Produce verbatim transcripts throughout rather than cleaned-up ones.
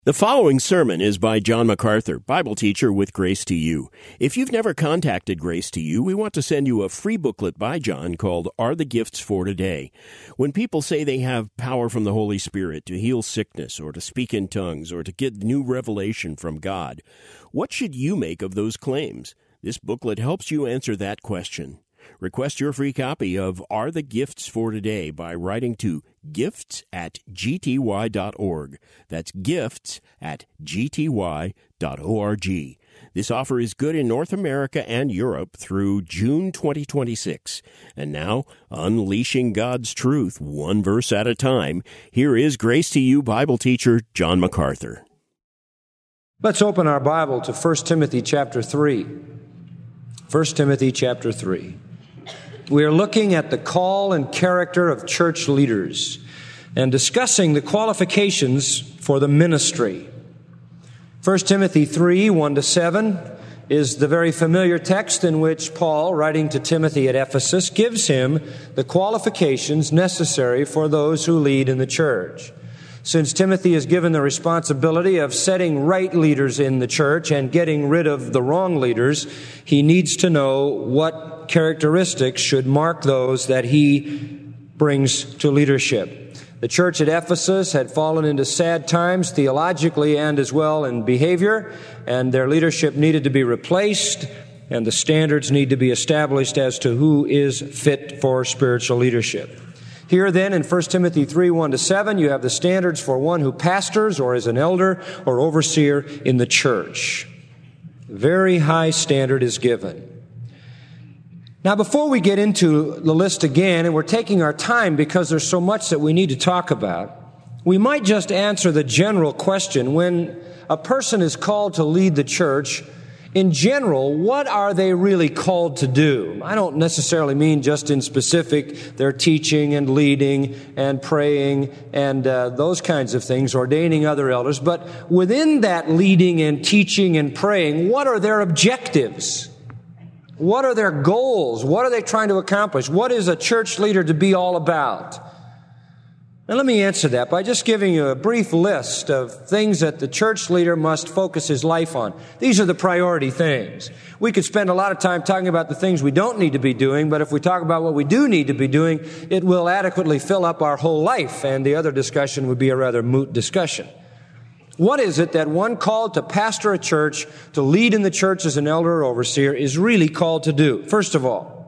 The following sermon is by John MacArthur, Bible teacher with Grace to You. If you've never contacted Grace to You, we want to send you a free booklet by John called Are the Gifts for Today? When people say they have power from the Holy Spirit to heal sickness or to speak in tongues or to get new revelation from God, what should you make of those claims? This booklet helps you answer that question. Request your free copy of Are the Gifts for Today by writing to gifts at g t y dot org. That's gifts at g t y dot org. This offer is good in North America and Europe through June twenty twenty-six. And now, unleashing God's truth one verse at a time, here is Grace to You Bible teacher John MacArthur. Let's open our Bible to First Timothy chapter three. First Timothy chapter three. We are looking at the call and character of church leaders and discussing the qualifications for the ministry. First Timothy three, one to seven is the very familiar text in which Paul, writing to Timothy at Ephesus, gives him the qualifications necessary for those who lead in the church. Since Timothy is given the responsibility of setting right leaders in the church and getting rid of the wrong leaders, he needs to know what characteristics should mark those that he brings to leadership. The church at Ephesus had fallen into sad times theologically and as well in behavior, and their leadership needed to be replaced, and the standards need to be established as to who is fit for spiritual leadership. Here then in First Timothy three, one to seven, you have the standards for one who pastors or is an elder or overseer in the church. Very high standard is given. Now before we get into the list again, and we're taking our time because there's so much that we need to talk about, we might just answer the general question. When a person is called to lead the church, in general, what are they really called to do? I don't necessarily mean just in specific, they're teaching and leading and praying and uh, those kinds of things, ordaining other elders. But within that leading and teaching and praying, what are their objectives? What are their goals? What are they trying to accomplish? What is a church leader to be all about? Now let me answer that by just giving you a brief list of things that the church leader must focus his life on. These are the priority things. We could spend a lot of time talking about the things we don't need to be doing, but if we talk about what we do need to be doing, it will adequately fill up our whole life, and the other discussion would be a rather moot discussion. What is it that one called to pastor a church, to lead in the church as an elder or overseer, is really called to do? First of all,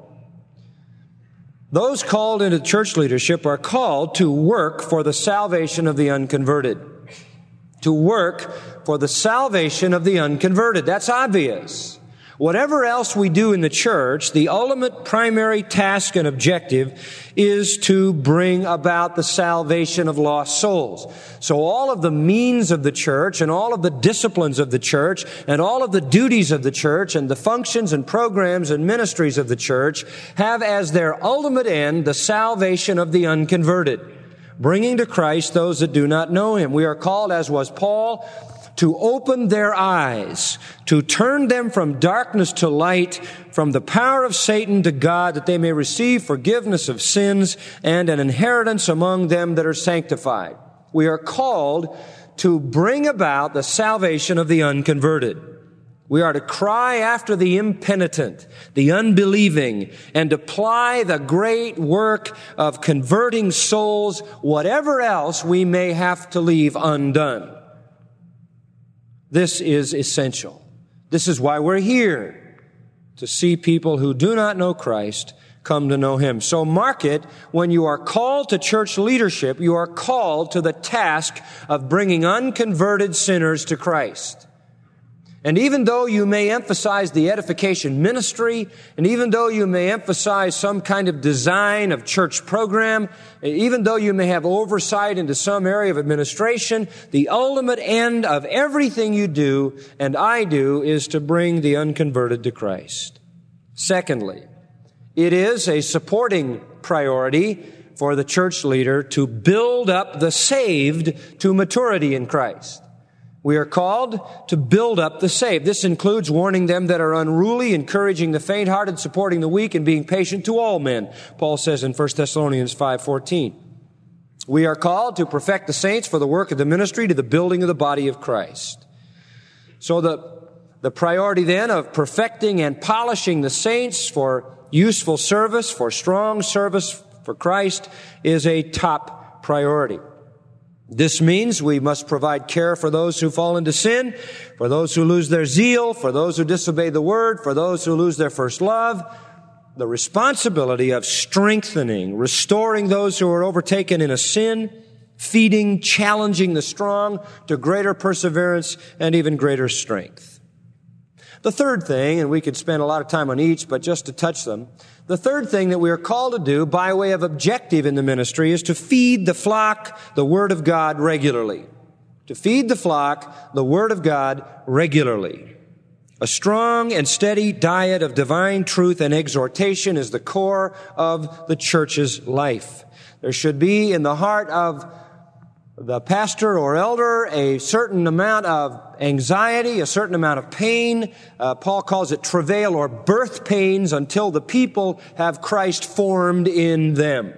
those called into church leadership are called to work for the salvation of the unconverted. To work for the salvation of the unconverted. That's obvious. Whatever else we do in the church, the ultimate primary task and objective is to bring about the salvation of lost souls. So all of the means of the church and all of the disciplines of the church and all of the duties of the church and the functions and programs and ministries of the church have as their ultimate end the salvation of the unconverted, bringing to Christ those that do not know Him. We are called, as was Paul, to open their eyes, to turn them from darkness to light, from the power of Satan to God, that they may receive forgiveness of sins and an inheritance among them that are sanctified. We are called to bring about the salvation of the unconverted. We are to cry after the impenitent, the unbelieving, and apply the great work of converting souls, whatever else we may have to leave undone. This is essential. This is why we're here, to see people who do not know Christ come to know Him. So mark it, when you are called to church leadership, you are called to the task of bringing unconverted sinners to Christ. And even though you may emphasize the edification ministry, and even though you may emphasize some kind of design of church program, even though you may have oversight into some area of administration, the ultimate end of everything you do and I do is to bring the unconverted to Christ. Secondly, it is a supporting priority for the church leader to build up the saved to maturity in Christ. We are called to build up the saved. This includes warning them that are unruly, encouraging the faint-hearted, supporting the weak, and being patient to all men, Paul says in First Thessalonians five fourteen. We are called to perfect the saints for the work of the ministry to the building of the body of Christ. So the, the priority then of perfecting and polishing the saints for useful service, for strong service for Christ, is a top priority. This means we must provide care for those who fall into sin, for those who lose their zeal, for those who disobey the word, for those who lose their first love. The responsibility of strengthening, restoring those who are overtaken in a sin, feeding, challenging the strong to greater perseverance and even greater strength. The third thing, and we could spend a lot of time on each, but just to touch them, the third thing that we are called to do by way of objective in the ministry is to feed the flock the Word of God regularly. To feed the flock the Word of God regularly. A strong and steady diet of divine truth and exhortation is the core of the church's life. There should be in the heart of the pastor or elder a certain amount of anxiety, a certain amount of pain. Uh, Paul calls it travail or birth pains until the people have Christ formed in them.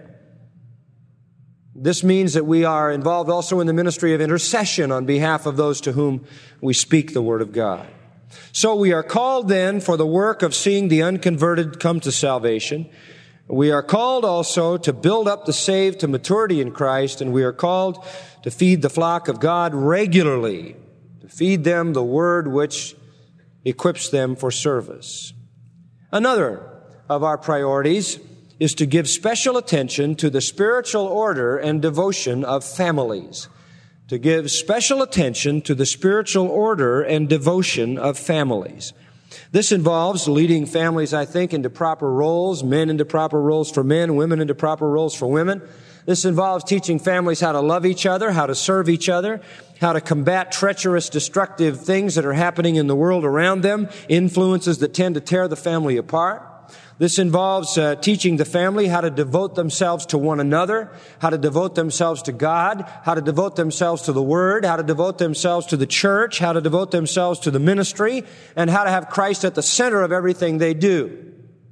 This means that we are involved also in the ministry of intercession on behalf of those to whom we speak the Word of God. So we are called then for the work of seeing the unconverted come to salvation. We are called also to build up the saved to maturity in Christ, and we are called to feed the flock of God regularly, to feed them the word which equips them for service. Another of our priorities is to give special attention to the spiritual order and devotion of families. To give special attention to the spiritual order and devotion of families. This involves leading families, I think, into proper roles, men into proper roles for men, women into proper roles for women. This involves teaching families how to love each other, how to serve each other, how to combat treacherous, destructive things that are happening in the world around them, influences that tend to tear the family apart. This involves uh, teaching the family how to devote themselves to one another, how to devote themselves to God, how to devote themselves to the Word, how to devote themselves to the church, how to devote themselves to the ministry, and how to have Christ at the center of everything they do.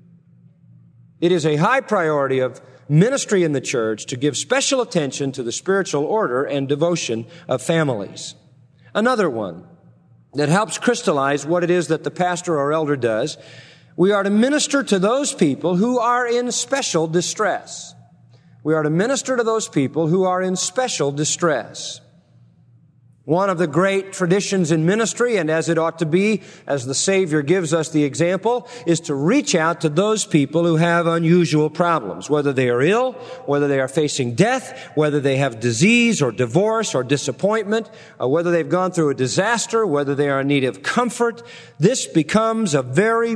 It is a high priority of ministry in the church to give special attention to the spiritual order and devotion of families. Another one that helps crystallize what it is that the pastor or elder does: we are to minister to those people who are in special distress. We are to minister to those people who are in special distress. One of the great traditions in ministry, and as it ought to be, as the Savior gives us the example, is to reach out to those people who have unusual problems, whether they are ill, whether they are facing death, whether they have disease or divorce or disappointment, or whether they've gone through a disaster, whether they are in need of comfort. This becomes a very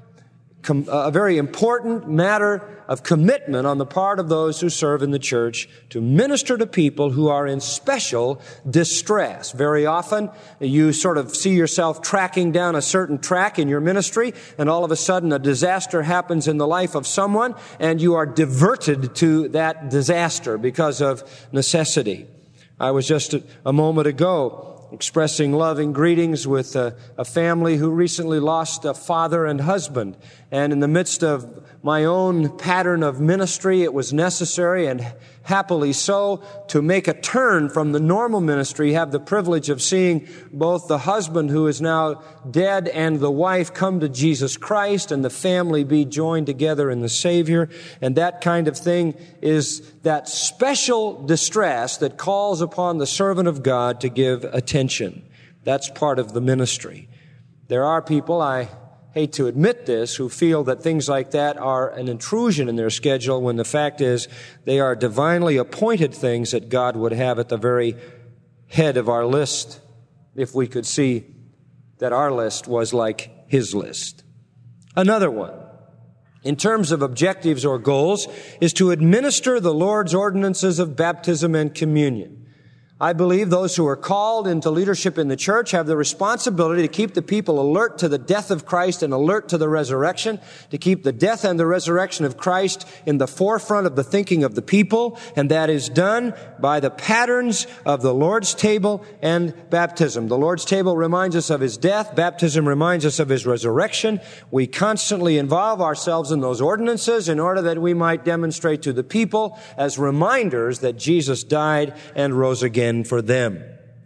a very important matter of commitment on the part of those who serve in the church to minister to people who are in special distress. Very often, you sort of see yourself tracking down a certain track in your ministry, and all of a sudden a disaster happens in the life of someone, and you are diverted to that disaster because of necessity. I was just a, a moment ago expressing loving greetings with a, a family who recently lost a father and husband. And in the midst of my own pattern of ministry, it was necessary, and happily so, to make a turn from the normal ministry, have the privilege of seeing both the husband who is now dead and the wife come to Jesus Christ, and the family be joined together in the Savior. And that kind of thing is that special distress that calls upon the servant of God to give attention. That's part of the ministry. There are people, I hate to admit this, who feel that things like that are an intrusion in their schedule, when the fact is they are divinely appointed things that God would have at the very head of our list, if we could see that our list was like His list. Another one, in terms of objectives or goals, is to administer the Lord's ordinances of baptism and communion. I believe those who are called into leadership in the church have the responsibility to keep the people alert to the death of Christ and alert to the resurrection, to keep the death and the resurrection of Christ in the forefront of the thinking of the people, and that is done by the patterns of the Lord's table and baptism. The Lord's table reminds us of His death. Baptism reminds us of His resurrection. We constantly involve ourselves in those ordinances in order that we might demonstrate to the people as reminders that Jesus died and rose again for them.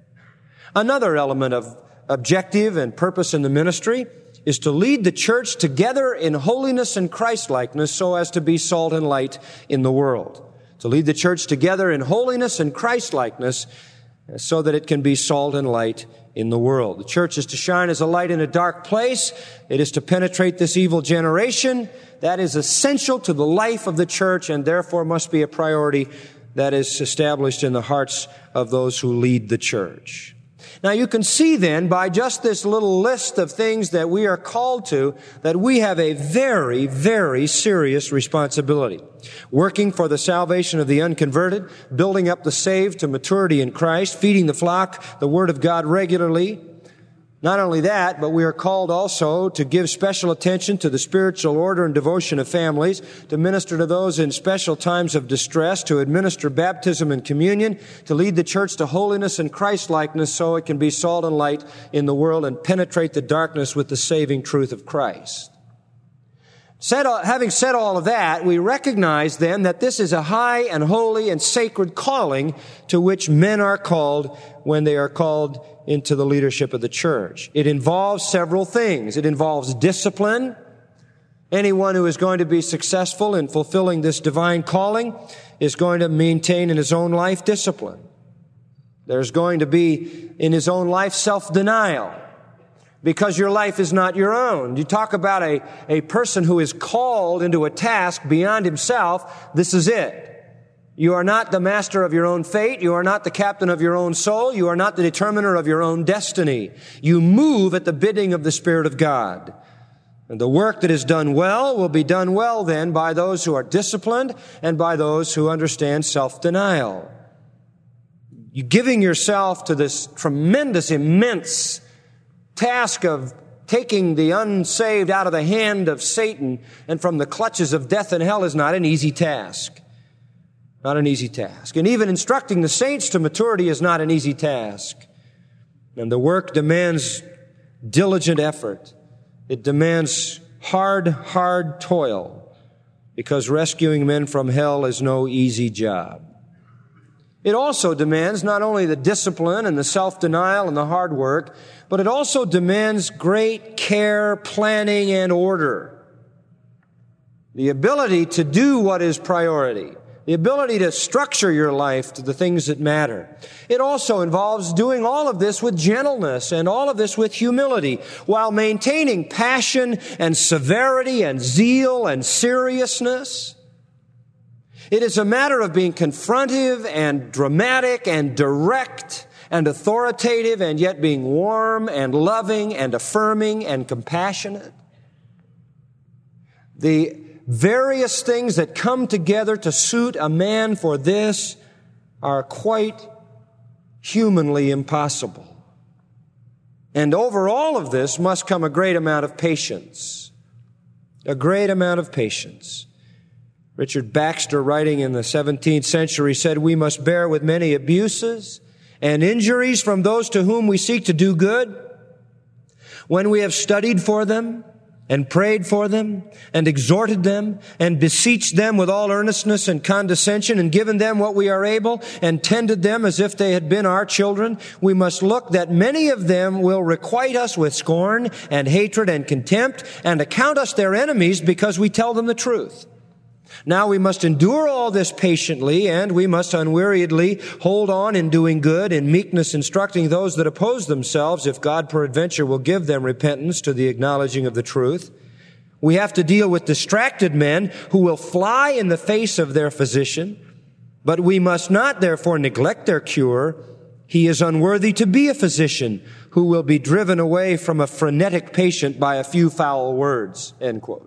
Another element of objective and purpose in the ministry is to lead the church together in holiness and Christ-likeness so as to be salt and light in the world. To lead the church together in holiness and Christ-likeness so that it can be salt and light in the world. The church is to shine as a light in a dark place. It is to penetrate this evil generation. That is essential to the life of the church and therefore must be a priority that is established in the hearts of those who lead the church. Now you can see then by just this little list of things that we are called to that we have a very, very serious responsibility. Working for the salvation of the unconverted, building up the saved to maturity in Christ, feeding the flock, the Word of God regularly. Not only that, but we are called also to give special attention to the spiritual order and devotion of families, to minister to those in special times of distress, to administer baptism and communion, to lead the church to holiness and Christ-likeness so it can be salt and light in the world and penetrate the darkness with the saving truth of Christ. Said, having said all of that, we recognize then that this is a high and holy and sacred calling to which men are called when they are called into the leadership of the church. It involves several things. It involves discipline. Anyone who is going to be successful in fulfilling this divine calling is going to maintain in his own life discipline. There's going to be in his own life self-denial, because your life is not your own. You talk about a, a person who is called into a task beyond himself. This is it. You are not the master of your own fate. You are not the captain of your own soul. You are not the determiner of your own destiny. You move at the bidding of the Spirit of God. And the work that is done well will be done well then by those who are disciplined and by those who understand self-denial. You giving yourself to this tremendous, immense task of taking the unsaved out of the hand of Satan and from the clutches of death and hell is not an easy task. Not an easy task. And even instructing the saints to maturity is not an easy task. And the work demands diligent effort. It demands hard, hard toil, because rescuing men from hell is no easy job. It also demands not only the discipline and the self-denial and the hard work, but it also demands great care, planning, and order. The ability to do what is priority. The ability to structure your life to the things that matter. It also involves doing all of this with gentleness and all of this with humility, while maintaining passion and severity and zeal and seriousness. It is a matter of being confrontive and dramatic and direct and authoritative, and yet being warm and loving and affirming and compassionate. The various things that come together to suit a man for this are quite humanly impossible. And over all of this must come a great amount of patience. A great amount of patience. Richard Baxter, writing in the seventeenth century, said, "We must bear with many abuses and injuries from those to whom we seek to do good. When we have studied for them and prayed for them and exhorted them and beseeched them with all earnestness and condescension and given them what we are able and tended them as if they had been our children, we must look that many of them will requite us with scorn and hatred and contempt and account us their enemies because we tell them the truth. Now we must endure all this patiently, and we must unweariedly hold on in doing good, in meekness instructing those that oppose themselves, if God peradventure will give them repentance to the acknowledging of the truth. We have to deal with distracted men who will fly in the face of their physician, but we must not therefore neglect their cure. He is unworthy to be a physician who will be driven away from a frenetic patient by a few foul words," end quote.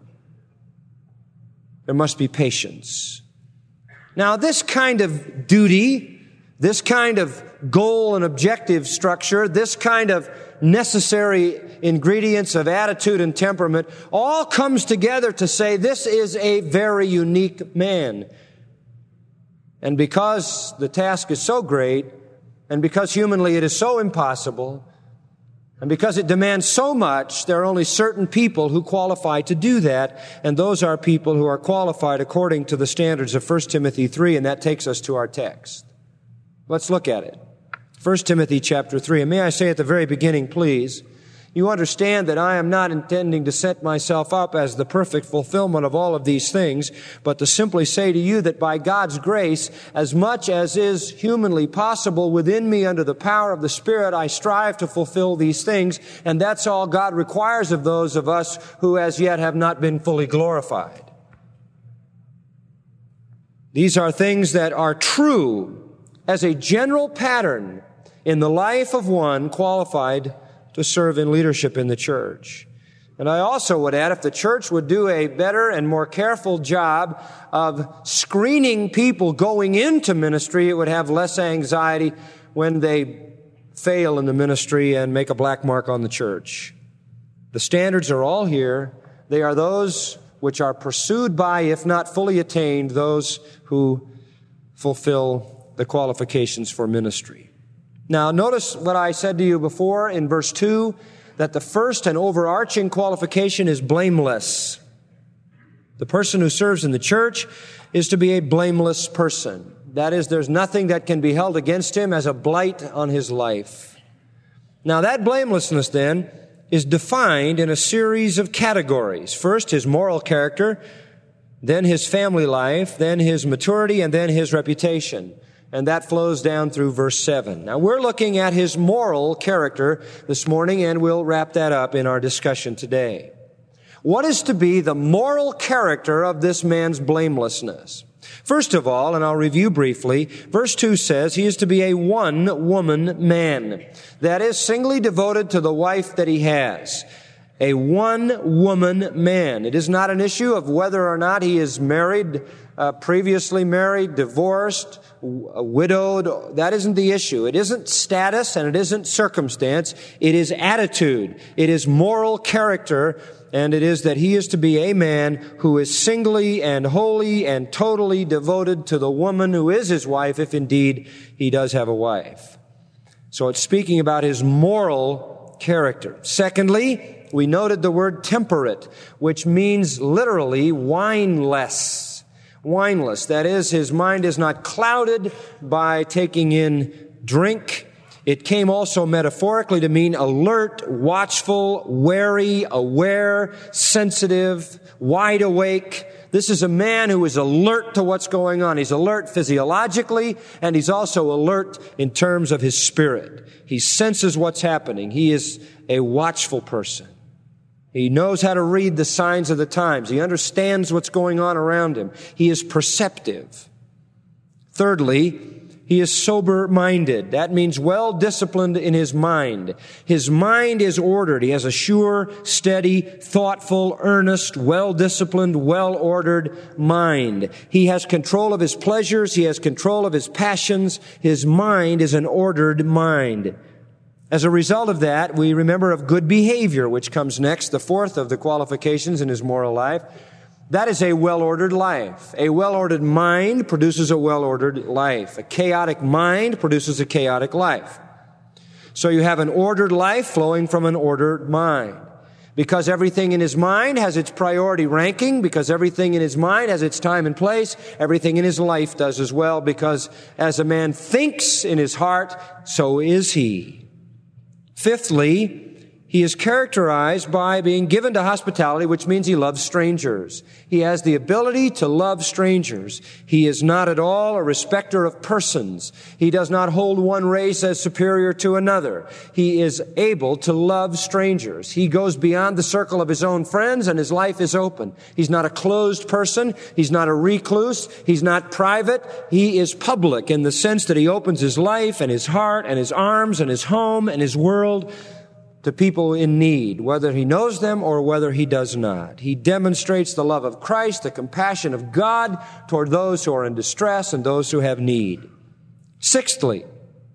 There must be patience. Now, this kind of duty this kind of goal and objective structure, this kind of necessary ingredients of attitude and temperament, all comes together to say this is a very unique man. And because the task is so great, and because humanly it is so impossible, and because it demands so much, there are only certain people who qualify to do that, and those are people who are qualified according to the standards of First Timothy three, and that takes us to our text. Let's look at it. First Timothy chapter three. And may I say at the very beginning, please, you understand that I am not intending to set myself up as the perfect fulfillment of all of these things, but to simply say to you that by God's grace, as much as is humanly possible within me under the power of the Spirit, I strive to fulfill these things, and that's all God requires of those of us who as yet have not been fully glorified. These are things that are true as a general pattern in the life of one qualified to serve in leadership in the church. And I also would add, if the church would do a better and more careful job of screening people going into ministry, it would have less anxiety when they fail in the ministry and make a black mark on the church. The standards are all here. They are those which are pursued by, if not fully attained, those who fulfill the qualifications for ministry. Now, notice what I said to you before in verse two, that the first and overarching qualification is blameless. The person who serves in the church is to be a blameless person. That is, there's nothing that can be held against him as a blight on his life. Now, that blamelessness, then, is defined in a series of categories. First, his moral character, then his family life, then his maturity, and then his reputation. And that flows down through verse seven. Now, we're looking at his moral character this morning, and we'll wrap that up in our discussion today. What is to be the moral character of this man's blamelessness? First of all, and I'll review briefly, verse two says he is to be a one-woman man. That is, singly devoted to the wife that he has. A one-woman man. It is not an issue of whether or not he is married, uh, previously married, divorced, widowed. That isn't the issue. It isn't status and it isn't circumstance. It is attitude. It is moral character. And it is that he is to be a man who is singly and wholly and totally devoted to the woman who is his wife, if indeed he does have a wife. So it's speaking about his moral character. Secondly, we noted the word temperate, which means literally wineless. Wineless. That is, his mind is not clouded by taking in drink. It came also metaphorically to mean alert, watchful, wary, aware, sensitive, wide awake. This is a man who is alert to what's going on. He's alert physiologically, and he's also alert in terms of his spirit. He senses what's happening. He is a watchful person. He knows how to read the signs of the times. He understands what's going on around him. He is perceptive. Thirdly, he is sober-minded. That means well-disciplined in his mind. His mind is ordered. He has a sure, steady, thoughtful, earnest, well-disciplined, well-ordered mind. He has control of his pleasures. He has control of his passions. His mind is an ordered mind. As a result of that, we remember of good behavior, which comes next, the fourth of the qualifications in his moral life. That is a well-ordered life. A well-ordered mind produces a well-ordered life. A chaotic mind produces a chaotic life. So you have an ordered life flowing from an ordered mind. Because everything in his mind has its priority ranking, because everything in his mind has its time and place, everything in his life does as well, because as a man thinks in his heart, so is he. Fifthly, he is characterized by being given to hospitality, which means he loves strangers. He has the ability to love strangers. He is not at all a respecter of persons. He does not hold one race as superior to another. He is able to love strangers. He goes beyond the circle of his own friends, and his life is open. He's not a closed person. He's not a recluse. He's not private. He is public in the sense that he opens his life and his heart and his arms and his home and his world to people in need, whether he knows them or whether he does not. He demonstrates the love of Christ, the compassion of God toward those who are in distress and those who have need. Sixthly,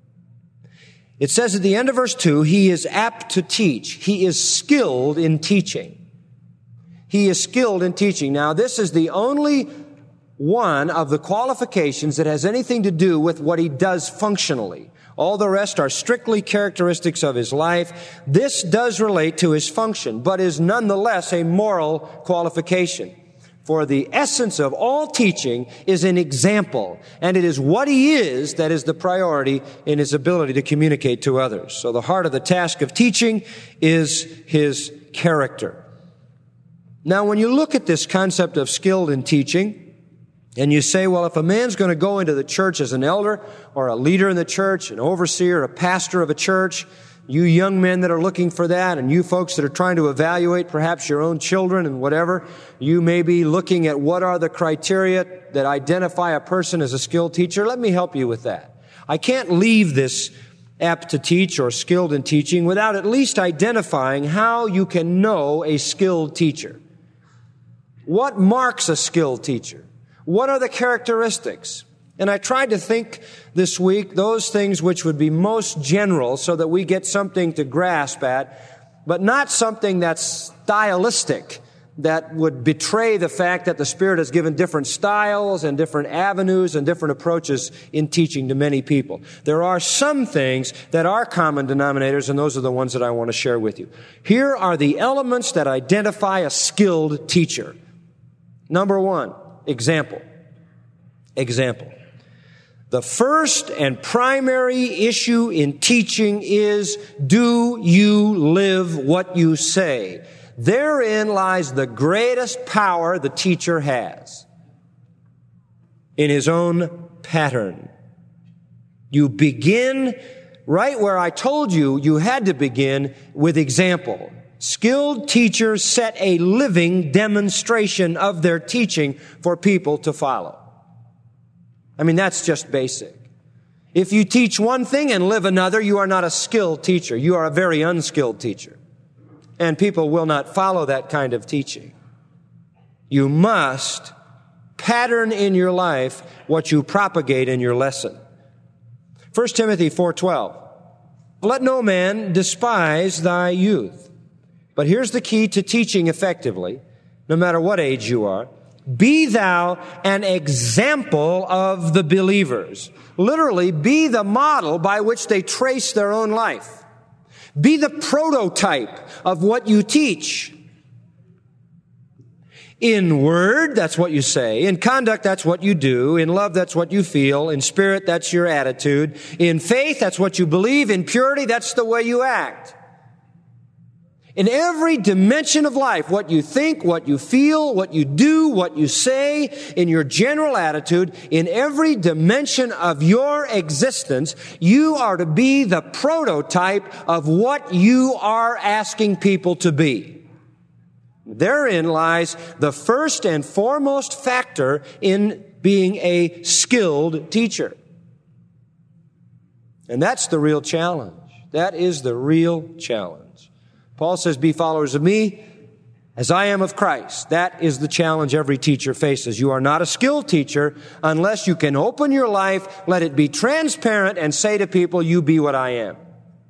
it says at the end of verse two, he is apt to teach. He is skilled in teaching. He is skilled in teaching. Now, this is the only one of the qualifications that has anything to do with what he does functionally. All the rest are strictly characteristics of his life. This does relate to his function, but is nonetheless a moral qualification. For the essence of all teaching is an example, and it is what he is that is the priority in his ability to communicate to others. So the heart of the task of teaching is his character. Now, when you look at this concept of skilled in teaching, and you say, well, if a man's going to go into the church as an elder or a leader in the church, an overseer, a pastor of a church, you young men that are looking for that, and you folks that are trying to evaluate perhaps your own children and whatever, you may be looking at what are the criteria that identify a person as a skilled teacher. Let me help you with that. I can't leave this apt to teach or skilled in teaching without at least identifying how you can know a skilled teacher. What marks a skilled teacher? What are the characteristics? And I tried to think this week those things which would be most general so that we get something to grasp at, but not something that's stylistic, that would betray the fact that the Spirit has given different styles and different avenues and different approaches in teaching to many people. There are some things that are common denominators, and those are the ones that I want to share with you. Here are the elements that identify a skilled teacher. Number one, example. Example. The first and primary issue in teaching is, do you live what you say? Therein lies the greatest power the teacher has. In his own pattern. You begin right where I told you you had to begin, with example. Skilled teachers set a living demonstration of their teaching for people to follow. I mean, that's just basic. If you teach one thing and live another, you are not a skilled teacher. You are a very unskilled teacher. And people will not follow that kind of teaching. You must pattern in your life what you propagate in your lesson. First Timothy four twelve. Let no man despise thy youth. But here's the key to teaching effectively, no matter what age you are. Be thou an example of the believers. Literally, be the model by which they trace their own life. Be the prototype of what you teach. In word, that's what you say. In conduct, that's what you do. In love, that's what you feel. In spirit, that's your attitude. In faith, that's what you believe. In purity, that's the way you act. In every dimension of life, what you think, what you feel, what you do, what you say, in your general attitude, in every dimension of your existence, you are to be the prototype of what you are asking people to be. Therein lies the first and foremost factor in being a skilled teacher. And that's the real challenge. That is the real challenge. Paul says, be followers of me as I am of Christ. That is the challenge every teacher faces. You are not a skilled teacher unless you can open your life, let it be transparent, and say to people, you be what I am.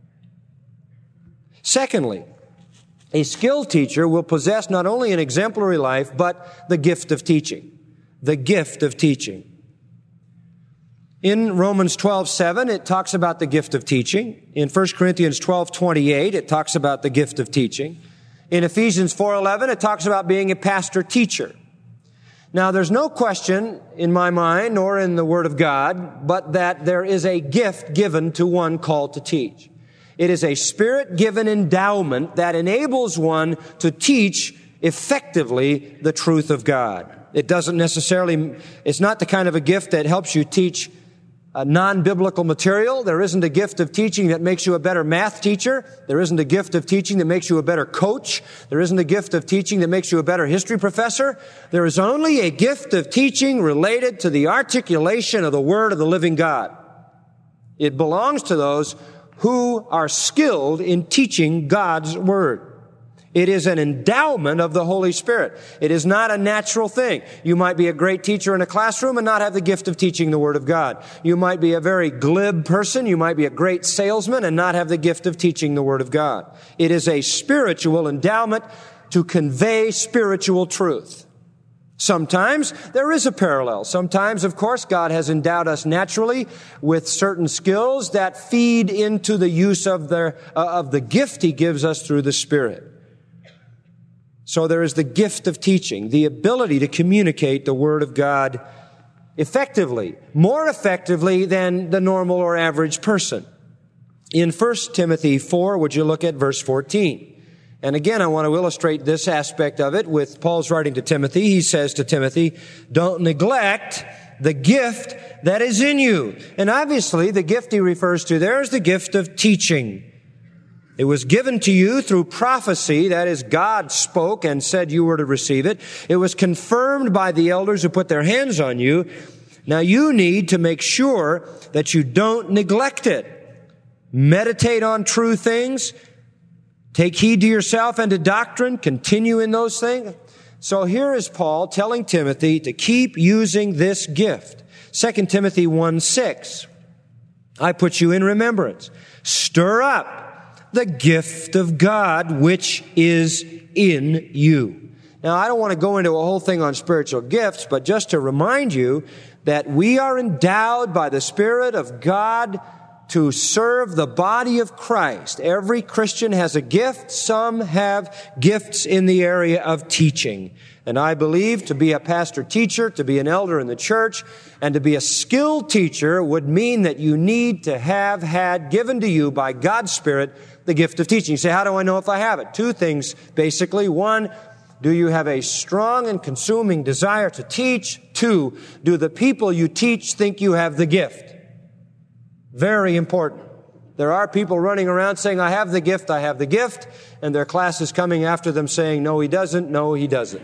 Secondly, a skilled teacher will possess not only an exemplary life, but the gift of teaching. The gift of teaching. In Romans twelve seven, it talks about the gift of teaching. In First Corinthians twelve twenty-eight, it talks about the gift of teaching. In Ephesians four eleven, it talks about being a pastor-teacher. Now, there's no question in my mind, nor in the Word of God, but that there is a gift given to one called to teach. It is a Spirit-given endowment that enables one to teach effectively the truth of God. It doesn't necessarily, it's not the kind of a gift that helps you teach a non-biblical material. There isn't a gift of teaching that makes you a better math teacher. There isn't a gift of teaching that makes you a better coach. There isn't a gift of teaching that makes you a better history professor. There is only a gift of teaching related to the articulation of the Word of the living God. It belongs to those who are skilled in teaching God's Word. It is an endowment of the Holy Spirit. It is not a natural thing. You might be a great teacher in a classroom and not have the gift of teaching the Word of God. You might be a very glib person. You might be a great salesman and not have the gift of teaching the Word of God. It is a spiritual endowment to convey spiritual truth. Sometimes there is a parallel. Sometimes, of course, God has endowed us naturally with certain skills that feed into the use of the, uh, of the gift He gives us through the Spirit. So there is the gift of teaching, the ability to communicate the Word of God effectively, more effectively than the normal or average person. In First Timothy four, would you look at verse fourteen? And again, I want to illustrate this aspect of it with Paul's writing to Timothy. He says to Timothy, don't neglect the gift that is in you. And obviously, the gift he refers to there is the gift of teaching. It was given to you through prophecy. That is, God spoke and said you were to receive it. It was confirmed by the elders who put their hands on you. Now you need to make sure that you don't neglect it. Meditate on true things. Take heed to yourself and to doctrine. Continue in those things. So here is Paul telling Timothy to keep using this gift. Second Timothy one six. I put you in remembrance. Stir up the gift of God which is in you. Now, I don't want to go into a whole thing on spiritual gifts, but just to remind you that we are endowed by the Spirit of God to serve the body of Christ. Every Christian has a gift. Some have gifts in the area of teaching. And I believe to be a pastor teacher, to be an elder in the church, and to be a skilled teacher would mean that you need to have had given to you by God's Spirit the gift of teaching. You say, how do I know if I have it? Two things, basically. One, do you have a strong and consuming desire to teach? Two, do the people you teach think you have the gift? Very important. There are people running around saying, I have the gift, I have the gift, and their class is coming after them saying, no, he doesn't, no, he doesn't.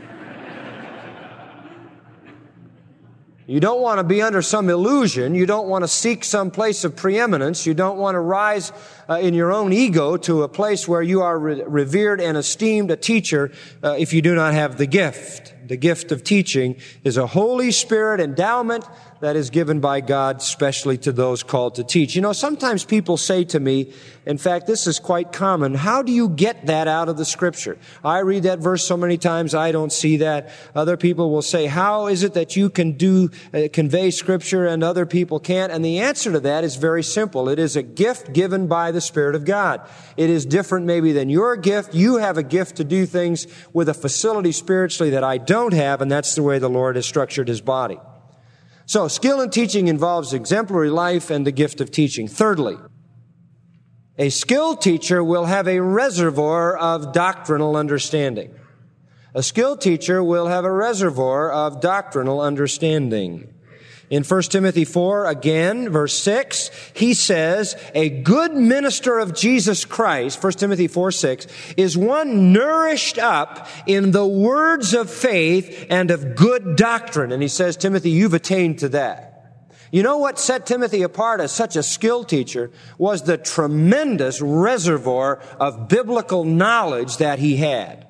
You don't want to be under some illusion. You don't want to seek some place of preeminence. You don't want to rise uh, in your own ego to a place where you are re- revered and esteemed a teacher uh, if you do not have the gift. The gift of teaching is a Holy Spirit endowment that is given by God specially to those called to teach. You know, sometimes people say to me, in fact, this is quite common, how do you get that out of the Scripture? I read that verse so many times, I don't see that. Other people will say, how is it that you can do, uh, convey Scripture and other people can't? And the answer to that is very simple. It is a gift given by the Spirit of God. It is different maybe than your gift. You have a gift to do things with a facility spiritually that I don't have, and that's the way the Lord has structured His body. So, skill in teaching involves exemplary life and the gift of teaching. Thirdly, a skilled teacher will have a reservoir of doctrinal understanding. A skilled teacher will have a reservoir of doctrinal understanding. In First Timothy four, again, verse six, he says, a good minister of Jesus Christ, First Timothy four six, is one nourished up in the words of faith and of good doctrine. And he says, Timothy, you've attained to that. You know what set Timothy apart as such a skilled teacher was the tremendous reservoir of biblical knowledge that he had.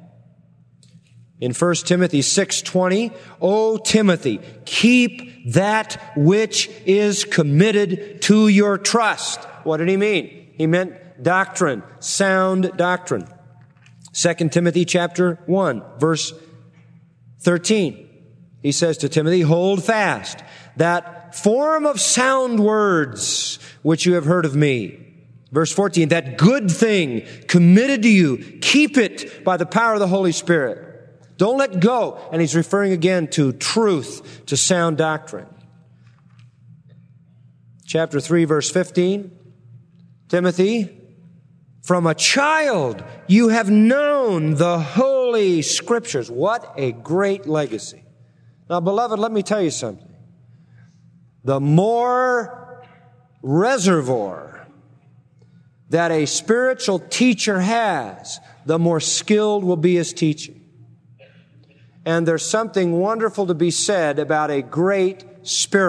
In First Timothy six twenty, O Timothy, keep that which is committed to your trust. What did he mean? He meant doctrine, sound doctrine. Second Timothy chapter one, verse thirteen. He says to Timothy, hold fast that form of sound words which you have heard of me. Verse fourteen, that good thing committed to you, keep it by the power of the Holy Spirit. Don't let go. And he's referring again to truth, to sound doctrine. Chapter three, verse fifteen. Timothy, from a child you have known the Holy Scriptures. What a great legacy. Now, beloved, let me tell you something. The more reservoir that a spiritual teacher has, the more skilled will be his teaching. And there's something wonderful to be said about a great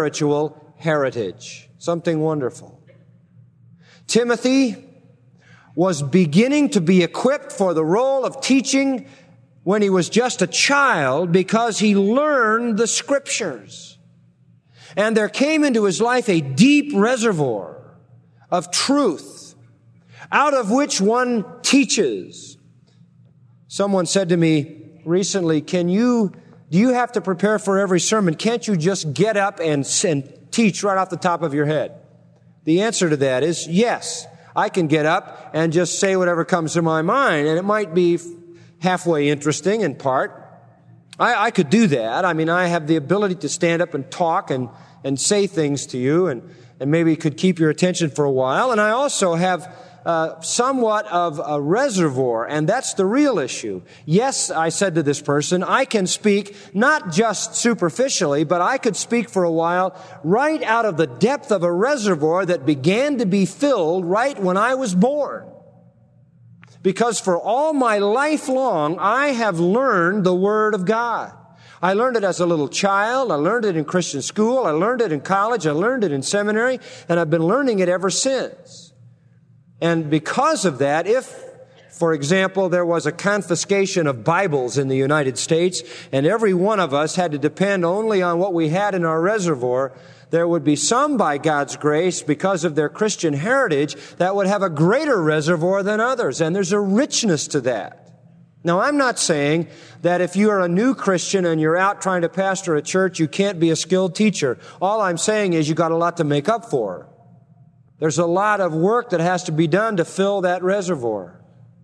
spiritual heritage. Something wonderful. Timothy, was beginning to be equipped for the role of teaching when he was just a child because he learned the Scriptures. And there came into his life a deep reservoir of truth out of which one teaches. Someone said to me recently, can you, do you have to prepare for every sermon? Can't you just get up and, and teach right off the top of your head? The answer to that is yes. I can get up and just say whatever comes to my mind, and it might be halfway interesting in part. I, I could do that. I mean, I have the ability to stand up and talk and, and say things to you and, and maybe could keep your attention for a while. And I also have uh, somewhat of a reservoir, and that's the real issue. Yes, I said to this person, I can speak not just superficially, but I could speak for a while right out of the depth of a reservoir that began to be filled right when I was born. Because for all my life long, I have learned the Word of God. I learned it as a little child. I learned it in Christian school. I learned it in college. I learned it in seminary. And I've been learning it ever since. And because of that, if, for example, there was a confiscation of Bibles in the United States, and every one of us had to depend only on what we had in our reservoir, there would be some, by God's grace, because of their Christian heritage, that would have a greater reservoir than others. And there's a richness to that. Now, I'm not saying that if you are a new Christian and you're out trying to pastor a church, you can't be a skilled teacher. All I'm saying is you've got a lot to make up for. There's a lot of work that has to be done to fill that reservoir.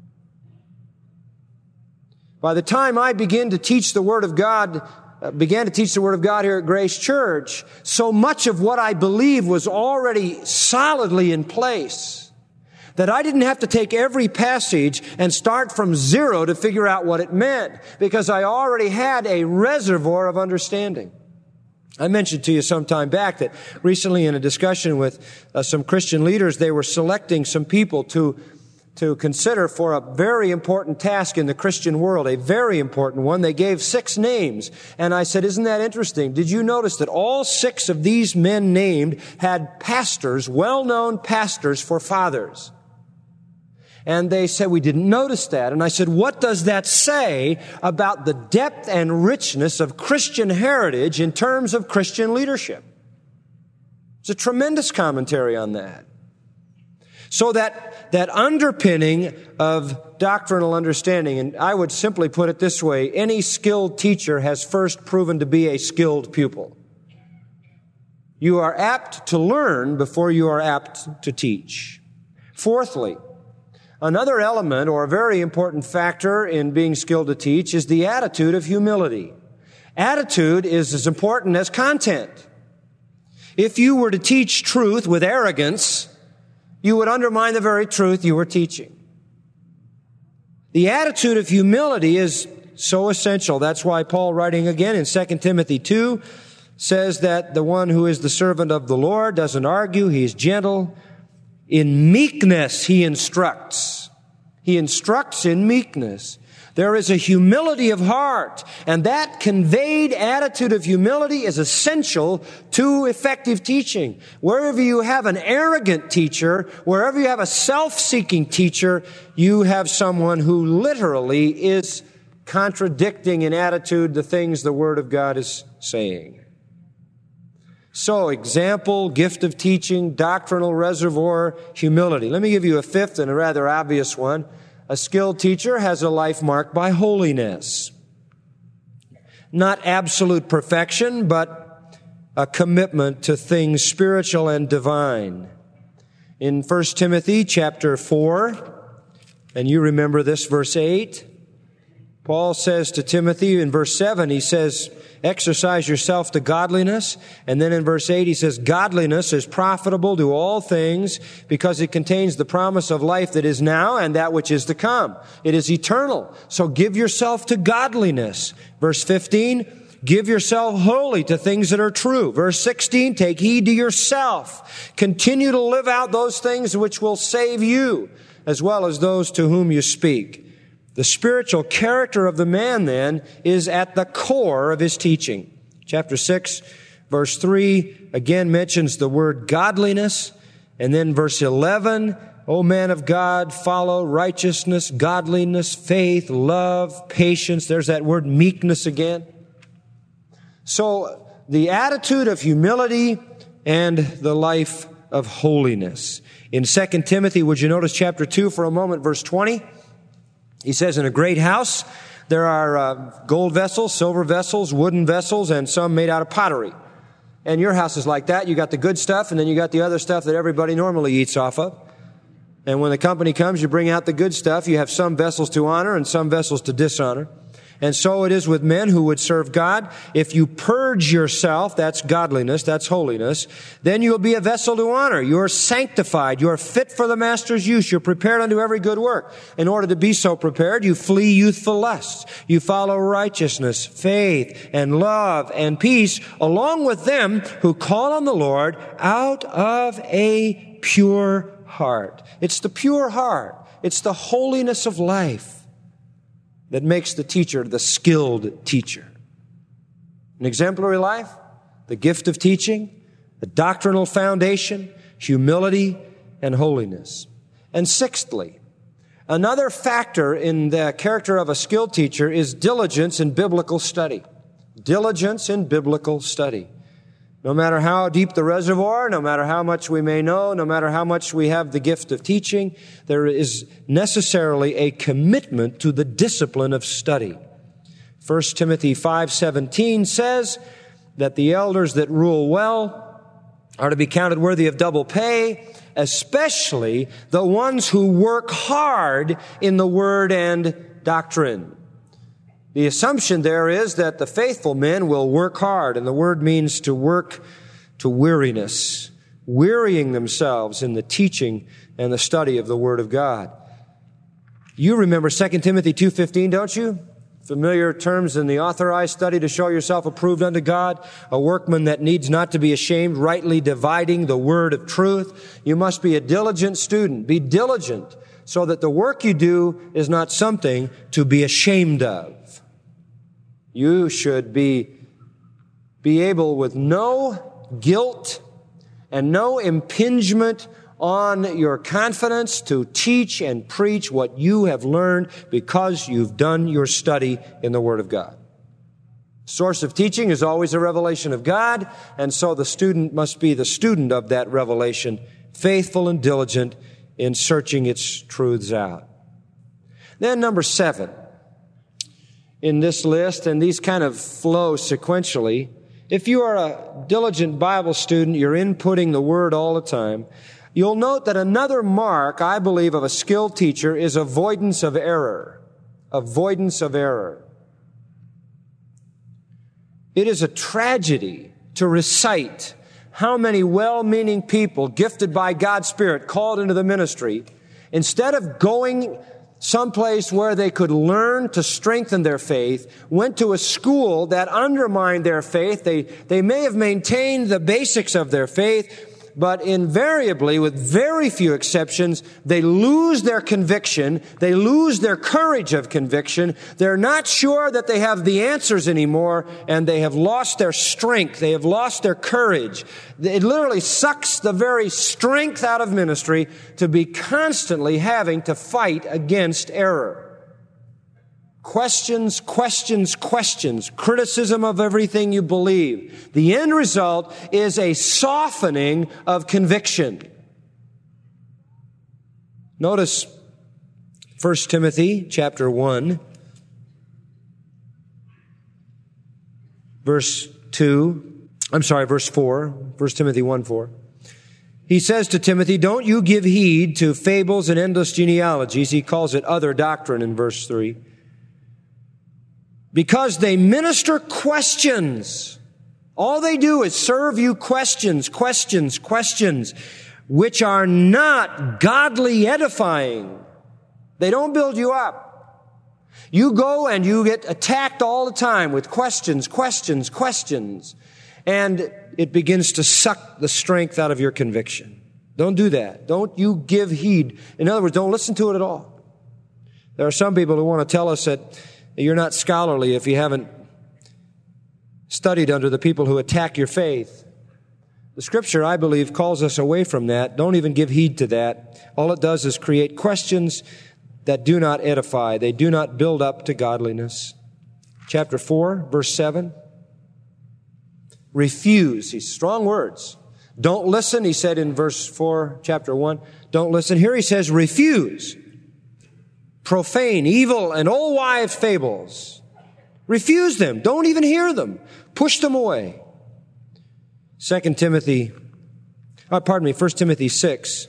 By the time I begin to teach the Word of God, uh, began to teach the Word of God here at Grace Church, so much of what I believe was already solidly in place that I didn't have to take every passage and start from zero to figure out what it meant, because I already had a reservoir of understanding. I mentioned to you some time back that recently in a discussion with uh, some Christian leaders, they were selecting some people to to consider for a very important task in the Christian world, a very important one. They gave six names. And I said, isn't that interesting? Did you notice that all six of these men named had pastors, well-known pastors for fathers? And they said, we didn't notice that. And I said, what does that say about the depth and richness of Christian heritage in terms of Christian leadership? It's a tremendous commentary on that. So that, that underpinning of doctrinal understanding, and I would simply put it this way, any skilled teacher has first proven to be a skilled pupil. You are apt to learn before you are apt to teach. Fourthly, another element or a very important factor in being skilled to teach is the attitude of humility. Attitude is as important as content. If you were to teach truth with arrogance, you would undermine the very truth you were teaching. The attitude of humility is so essential. That's why Paul, writing again in Second Timothy two, says that the one who is the servant of the Lord doesn't argue, he's gentle. In meekness he instructs. He instructs in meekness. There is a humility of heart, and that conveyed attitude of humility is essential to effective teaching. Wherever you have an arrogant teacher, wherever you have a self-seeking teacher, you have someone who literally is contradicting in attitude the things the Word of God is saying. So, example, gift of teaching, doctrinal reservoir, humility. Let me give you a fifth and a rather obvious one. A skilled teacher has a life marked by holiness. Not absolute perfection, but a commitment to things spiritual and divine. In First Timothy chapter four, and you remember this, verse eight, Paul says to Timothy in verse seven, he says, exercise yourself to godliness. And then in verse eight, he says, godliness is profitable to all things because it contains the promise of life that is now and that which is to come. It is eternal. So give yourself to godliness. Verse fifteen, give yourself wholly to things that are true. Verse sixteen, take heed to yourself. Continue to live out those things which will save you as well as those to whom you speak. The spiritual character of the man, then, is at the core of his teaching. Chapter six, verse three, again mentions the word godliness. And then verse eleven O man of God, follow righteousness, godliness, faith, love, patience. There's that word meekness again. So the attitude of humility and the life of holiness. In Second Timothy, would you notice chapter two for a moment, verse twenty? He says, in a great house there are uh, gold vessels, silver vessels, wooden vessels, and some made out of pottery. And your house is like that. You got the good stuff, and then you got the other stuff that everybody normally eats off of. And when the company comes, you bring out the good stuff. You have some vessels to honor and some vessels to dishonor. And so it is with men who would serve God. If you purge yourself, that's godliness, that's holiness, then you'll be a vessel to honor. You're sanctified. You're fit for the master's use. You're prepared unto every good work. In order to be so prepared, you flee youthful lusts. You follow righteousness, faith, and love, and peace, along with them who call on the Lord out of a pure heart. It's the pure heart. It's the holiness of life that makes the teacher the skilled teacher. An exemplary life, the gift of teaching, the doctrinal foundation, humility, and holiness. And sixthly, another factor in the character of a skilled teacher is diligence in biblical study. Diligence in biblical study. No matter how deep the reservoir, no matter how much we may know, no matter how much we have the gift of teaching, there is necessarily a commitment to the discipline of study. First Timothy five seventeen says that the elders that rule well are to be counted worthy of double pay, especially the ones who work hard in the word and doctrine. The assumption there is that the faithful men will work hard, and the word means to work to weariness, wearying themselves in the teaching and the study of the Word of God. You remember Second Timothy two fifteen, don't you? Familiar terms in the authorized study, to show yourself approved unto God, a workman that needs not to be ashamed, rightly dividing the word of truth. You must be a diligent student. Be diligent so that the work you do is not something to be ashamed of. You should be, be able with no guilt and no impingement on your confidence to teach and preach what you have learned because you've done your study in the Word of God. Source of teaching is always a revelation of God, and so the student must be the student of that revelation, faithful and diligent in searching its truths out. Then number seven in this list, and these kind of flow sequentially, if you are a diligent Bible student, you're inputting the Word all the time, you'll note that another mark, I believe, of a skilled teacher is avoidance of error. Avoidance of error. It is a tragedy to recite how many well-meaning people gifted by God's Spirit, called into the ministry, instead of going someplace where they could learn to strengthen their faith, went to a school that undermined their faith. They, they may have maintained the basics of their faith, but invariably, with very few exceptions, they lose their conviction. They lose their courage of conviction. They're not sure that they have the answers anymore, and they have lost their strength. They have lost their courage. It literally sucks the very strength out of ministry to be constantly having to fight against error. Questions, questions, questions, criticism of everything you believe. The end result is a softening of conviction. Notice First Timothy chapter one, verse two. I'm sorry, verse four. First Timothy one four. He says to Timothy, don't you give heed to fables and endless genealogies. He calls it other doctrine in verse three. Because they minister questions. All they do is serve you questions, questions, questions, which are not godly edifying. They don't build you up. You go and you get attacked all the time with questions, questions, questions, and it begins to suck the strength out of your conviction. Don't do that. Don't you give heed. In other words, don't listen to it at all. There are some people who want to tell us that you're not scholarly if you haven't studied under the people who attack your faith. The Scripture, I believe, calls us away from that. Don't even give heed to that. All it does is create questions that do not edify. They do not build up to godliness. Chapter four, verse seven. Refuse. These strong words. Don't listen, he said in verse four, chapter one. Don't listen. Here he says, refuse. Profane, evil, and old wives' fables. Refuse them. Don't even hear them. Push them away. Second Timothy, oh, pardon me, First Timothy six.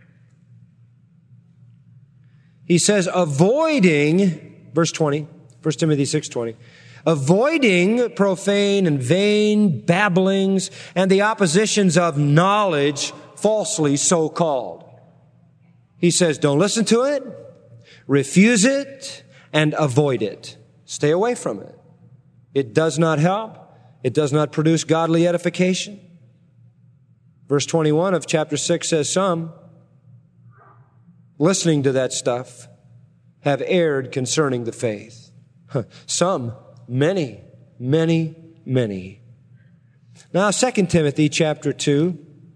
He says, avoiding, verse twenty, First Timothy six twenty, avoiding profane and vain babblings and the oppositions of knowledge, falsely so called. He says, don't listen to it, refuse it, and avoid it. Stay away from it. It does not help. It does not produce godly edification. Verse twenty-one of chapter six says, some, listening to that stuff, have erred concerning the faith. Some, many, many, many. Now, Second Timothy chapter two,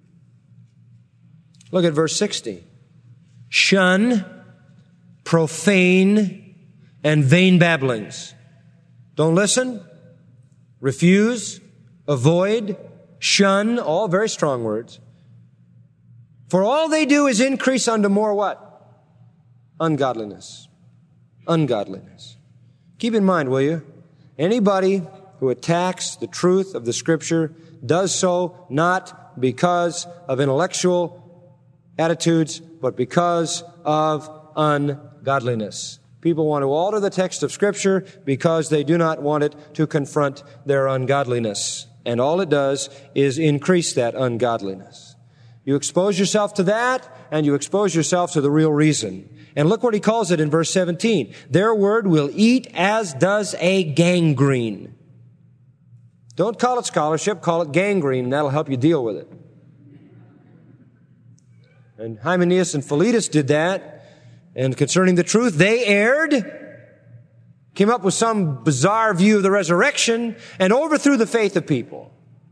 look at verse sixty. Shun profane and vain babblings. Don't listen. Refuse, avoid, shun, all very strong words. For all they do is increase unto more what? Ungodliness. Ungodliness. Keep in mind, will you? Anybody who attacks the truth of the Scripture does so not because of intellectual attitudes, but because of ungodliness. People want to alter the text of Scripture because they do not want it to confront their ungodliness. And all it does is increase that ungodliness. You expose yourself to that, and you expose yourself to the real reason. And look what he calls it in verse seventeen. Their word will eat as does a gangrene. Don't call it scholarship, call it gangrene, and that'll help you deal with it. And Hymenaeus and Philetus did that. And concerning the truth, they erred, came up with some bizarre view of the resurrection, and overthrew the faith of people.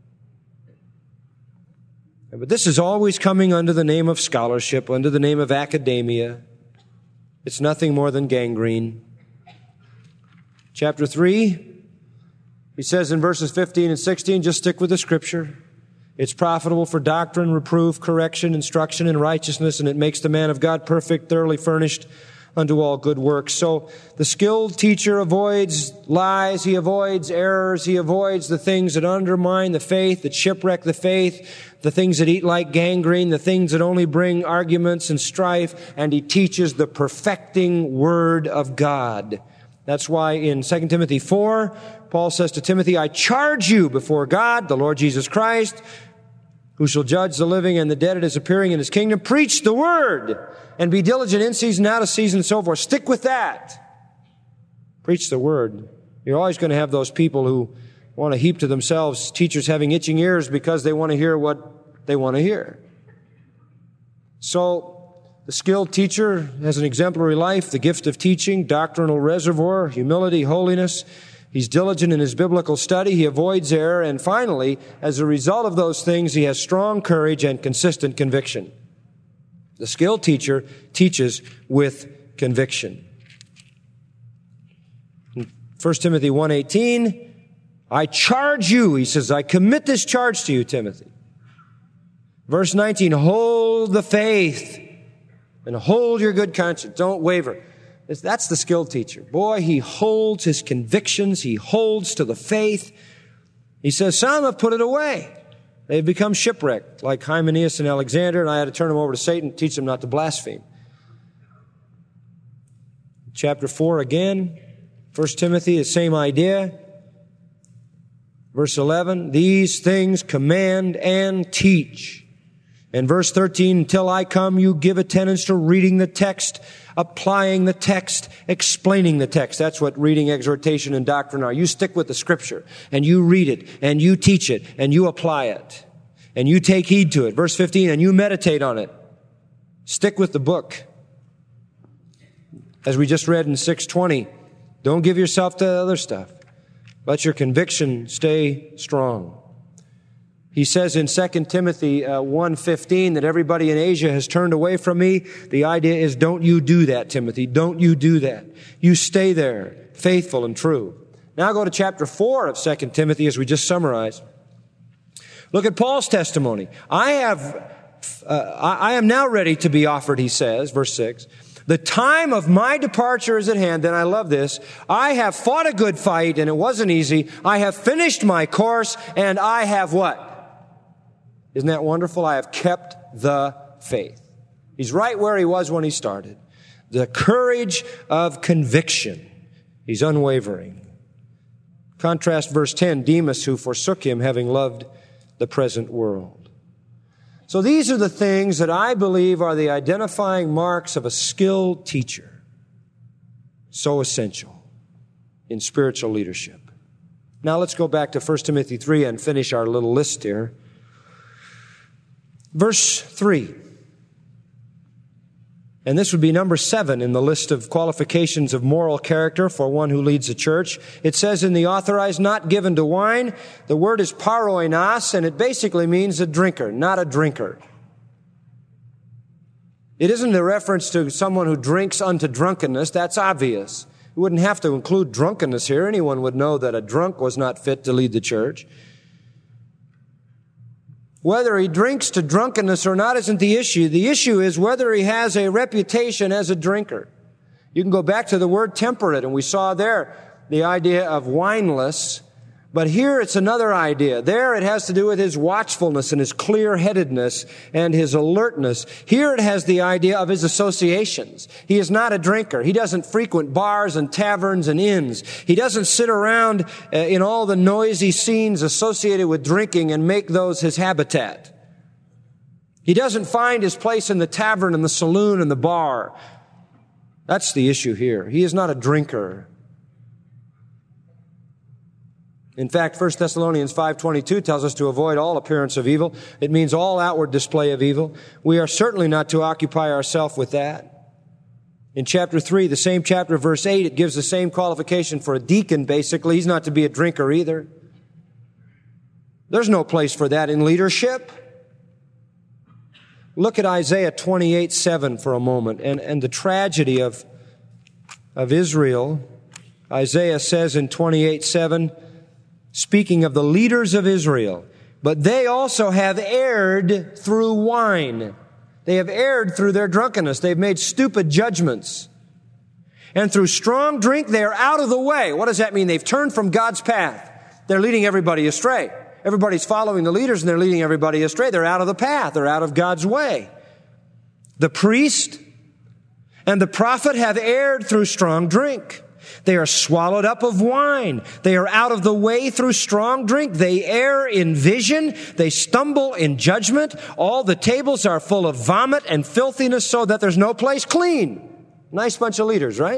But this is always coming under the name of scholarship, under the name of academia. It's nothing more than gangrene. Chapter three, he says in verses fifteen and sixteen, just stick with the Scripture. It's profitable for doctrine, reproof, correction, instruction in righteousness, and it makes the man of God perfect, thoroughly furnished unto all good works. So the skilled teacher avoids lies, he avoids errors, he avoids the things that undermine the faith, that shipwreck the faith, the things that eat like gangrene, the things that only bring arguments and strife, and he teaches the perfecting Word of God. That's why in Second Timothy four, Paul says to Timothy, I charge you before God, the Lord Jesus Christ, who shall judge the living and the dead at his appearing in his kingdom. Preach the word and be diligent in season, out of season, and so forth. Stick with that. Preach the word. You're always going to have those people who want to heap to themselves teachers having itching ears because they want to hear what they want to hear. So the skilled teacher has an exemplary life, the gift of teaching, doctrinal reservoir, humility, holiness. He's diligent in his biblical study. He avoids error. And finally, as a result of those things, he has strong courage and consistent conviction. The skilled teacher teaches with conviction. In First Timothy one eighteen, I charge you, he says, I commit this charge to you, Timothy. Verse nineteen, hold the faith and hold your good conscience. Don't waver. That's the skilled teacher. Boy, he holds his convictions. He holds to the faith. He says, some have put it away. They've become shipwrecked, like Hymenaeus and Alexander, and I had to turn them over to Satan to teach them not to blaspheme. Chapter four again, First Timothy, the same idea. Verse eleven, these things command and teach. In verse thirteen, until I come, you give attendance to reading the text, applying the text, explaining the text. That's what reading, exhortation, and doctrine are. You stick with the Scripture, and you read it, and you teach it, and you apply it, and you take heed to it. Verse fifteen, and you meditate on it. Stick with the book. As we just read in six twenty, don't give yourself to other stuff. Let your conviction stay strong. He says in Second Timothy uh, one fifteen that everybody in Asia has turned away from me. The idea is, don't you do that, Timothy. Don't you do that. You stay there, faithful and true. Now go to chapter four of Second Timothy as we just summarized. Look at Paul's testimony. I have, uh, I, I am now ready to be offered, he says, verse six. The time of my departure is at hand. Then I love this. I have fought a good fight, and it wasn't easy. I have finished my course, and I have what? Isn't that wonderful? I have kept the faith. He's right where he was when he started. The courage of conviction. He's unwavering. Contrast verse ten, Demas, who forsook him, having loved the present world. So these are the things that I believe are the identifying marks of a skilled teacher. So essential in spiritual leadership. Now let's go back to First Timothy three and finish our little list here. Verse three. And this would be number seven in the list of qualifications of moral character for one who leads a church. It says in the Authorized, not given to wine. The word is paroinos, and it basically means a drinker, not a drinker. It isn't a reference to someone who drinks unto drunkenness. That's obvious. We wouldn't have to include drunkenness here. Anyone would know that a drunk was not fit to lead the church. Whether he drinks to drunkenness or not isn't the issue. The issue is whether he has a reputation as a drinker. You can go back to the word temperate, and we saw there the idea of wineless. But here it's another idea. There it has to do with his watchfulness and his clear-headedness and his alertness. Here it has the idea of his associations. He is not a drinker. He doesn't frequent bars and taverns and inns. He doesn't sit around uh, in all the noisy scenes associated with drinking and make those his habitat. He doesn't find his place in the tavern and the saloon and the bar. That's the issue here. He is not a drinker. In fact, First Thessalonians five twenty-two tells us to avoid all appearance of evil. It means all outward display of evil. We are certainly not to occupy ourselves with that. In chapter three, the same chapter, verse eight, it gives the same qualification for a deacon, basically. He's not to be a drinker either. There's no place for that in leadership. Look at Isaiah twenty-eight seven for a moment, and, and the tragedy of, of Israel. Isaiah says in twenty-eight seven, speaking of the leaders of Israel, but they also have erred through wine. They have erred through their drunkenness. They've made stupid judgments. And through strong drink, they are out of the way. What does that mean? They've turned from God's path. They're leading everybody astray. Everybody's following the leaders and they're leading everybody astray. They're out of the path. They're out of God's way. The priest and the prophet have erred through strong drink. They are swallowed up of wine. They are out of the way through strong drink. They err in vision. They stumble in judgment. All the tables are full of vomit and filthiness so that there's no place clean. Nice bunch of leaders, right?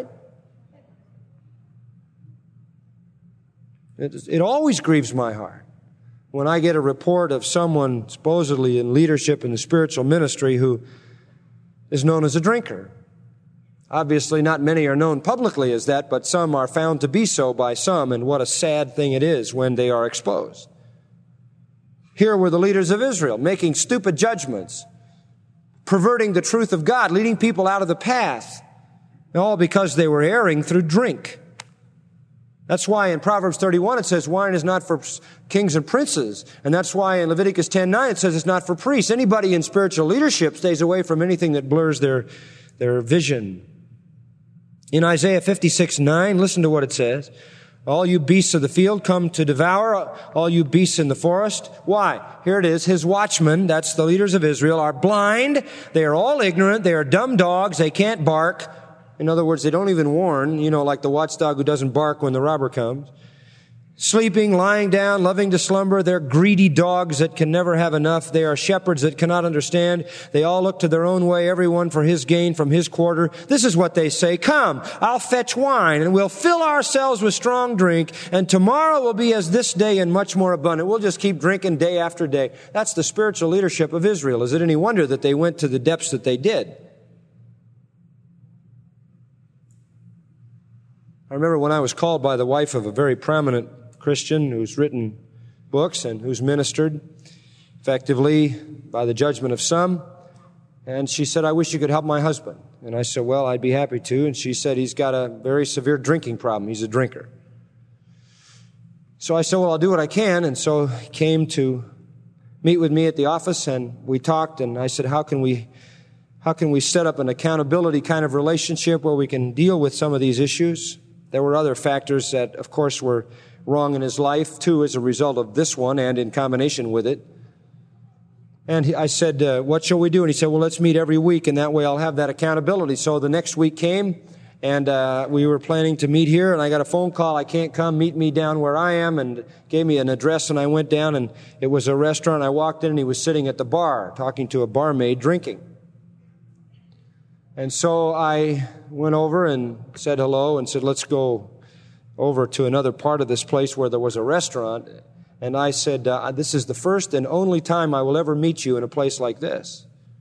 It, it always grieves my heart when I get a report of someone supposedly in leadership in the spiritual ministry who is known as a drinker. Obviously, not many are known publicly as that, but some are found to be so by some, and what a sad thing it is when they are exposed. Here were the leaders of Israel making stupid judgments, perverting the truth of God, leading people out of the path, all because they were erring through drink. That's why in Proverbs thirty-one it says wine is not for kings and princes. And that's why in Leviticus ten nine it says it's not for priests. Anybody in spiritual leadership stays away from anything that blurs their, their vision. In Isaiah fifty-six nine, listen to what it says. All you beasts of the field come to devour, all you beasts in the forest. Why? Here it is. His watchmen, that's the leaders of Israel, are blind. They are all ignorant. They are dumb dogs. They can't bark. In other words, they don't even warn, you know, like the watchdog who doesn't bark when the robber comes. Sleeping, lying down, loving to slumber. They're greedy dogs that can never have enough. They are shepherds that cannot understand. They all look to their own way, everyone for his gain from his quarter. This is what they say. Come, I'll fetch wine, and we'll fill ourselves with strong drink, and tomorrow will be as this day and much more abundant. We'll just keep drinking day after day. That's the spiritual leadership of Israel. Is it any wonder that they went to the depths that they did? I remember when I was called by the wife of a very prominent Christian who's written books and who's ministered. effectively by the judgment of some. And she said, I wish you could help my husband. And I said, well, I'd be happy to. And she said, he's got a very severe drinking problem. He's a drinker. So I said, well, I'll do what I can. And so he came to meet with me at the office, and we talked, and I said, how can we, how can we set up an accountability kind of relationship where we can deal with some of these issues? There were other factors that, of course, were wrong in his life, too, as a result of this one and in combination with it. And he, I said, uh, what shall we do? And he said, well, let's meet every week, and that way I'll have that accountability. So the next week came, and uh, we were planning to meet here, and I got a phone call, I can't come, meet me down where I am, and gave me an address, and I went down, and it was a restaurant. I walked in, and he was sitting at the bar, talking to a barmaid, drinking. And so I went over and said hello, and said, let's go over to another part of this place where there was a restaurant. And I said, uh, this is the first and only time I will ever meet you in a place like this.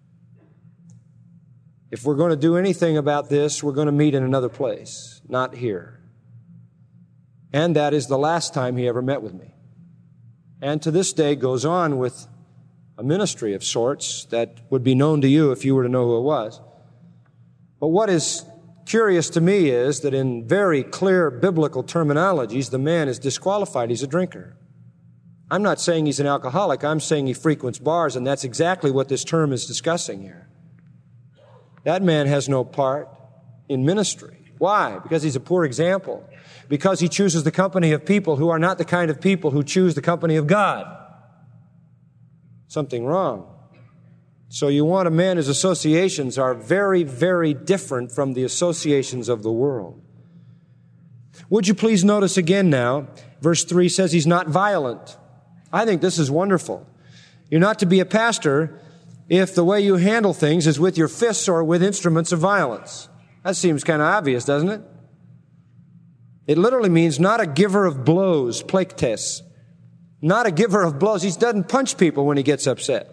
If we're going to do anything about this, we're going to meet in another place, not here. And that is the last time he ever met with me. And to this day goes on with a ministry of sorts that would be known to you if you were to know who it was. But what is curious to me is that in very clear biblical terminologies, the man is disqualified. He's a drinker. I'm not saying he's an alcoholic. I'm saying he frequents bars, and that's exactly what this term is discussing here. That man has no part in ministry. Why? Because he's a poor example. Because he chooses the company of people who are not the kind of people who choose the company of God. Something wrong. So you want a man whose associations are very, very different from the associations of the world. Would you please notice again now, verse three says he's not violent. I think this is wonderful. You're not to be a pastor if the way you handle things is with your fists or with instruments of violence. That seems kind of obvious, doesn't it? It literally means not a giver of blows, plektes. Not a giver of blows. He doesn't punch people when he gets upset.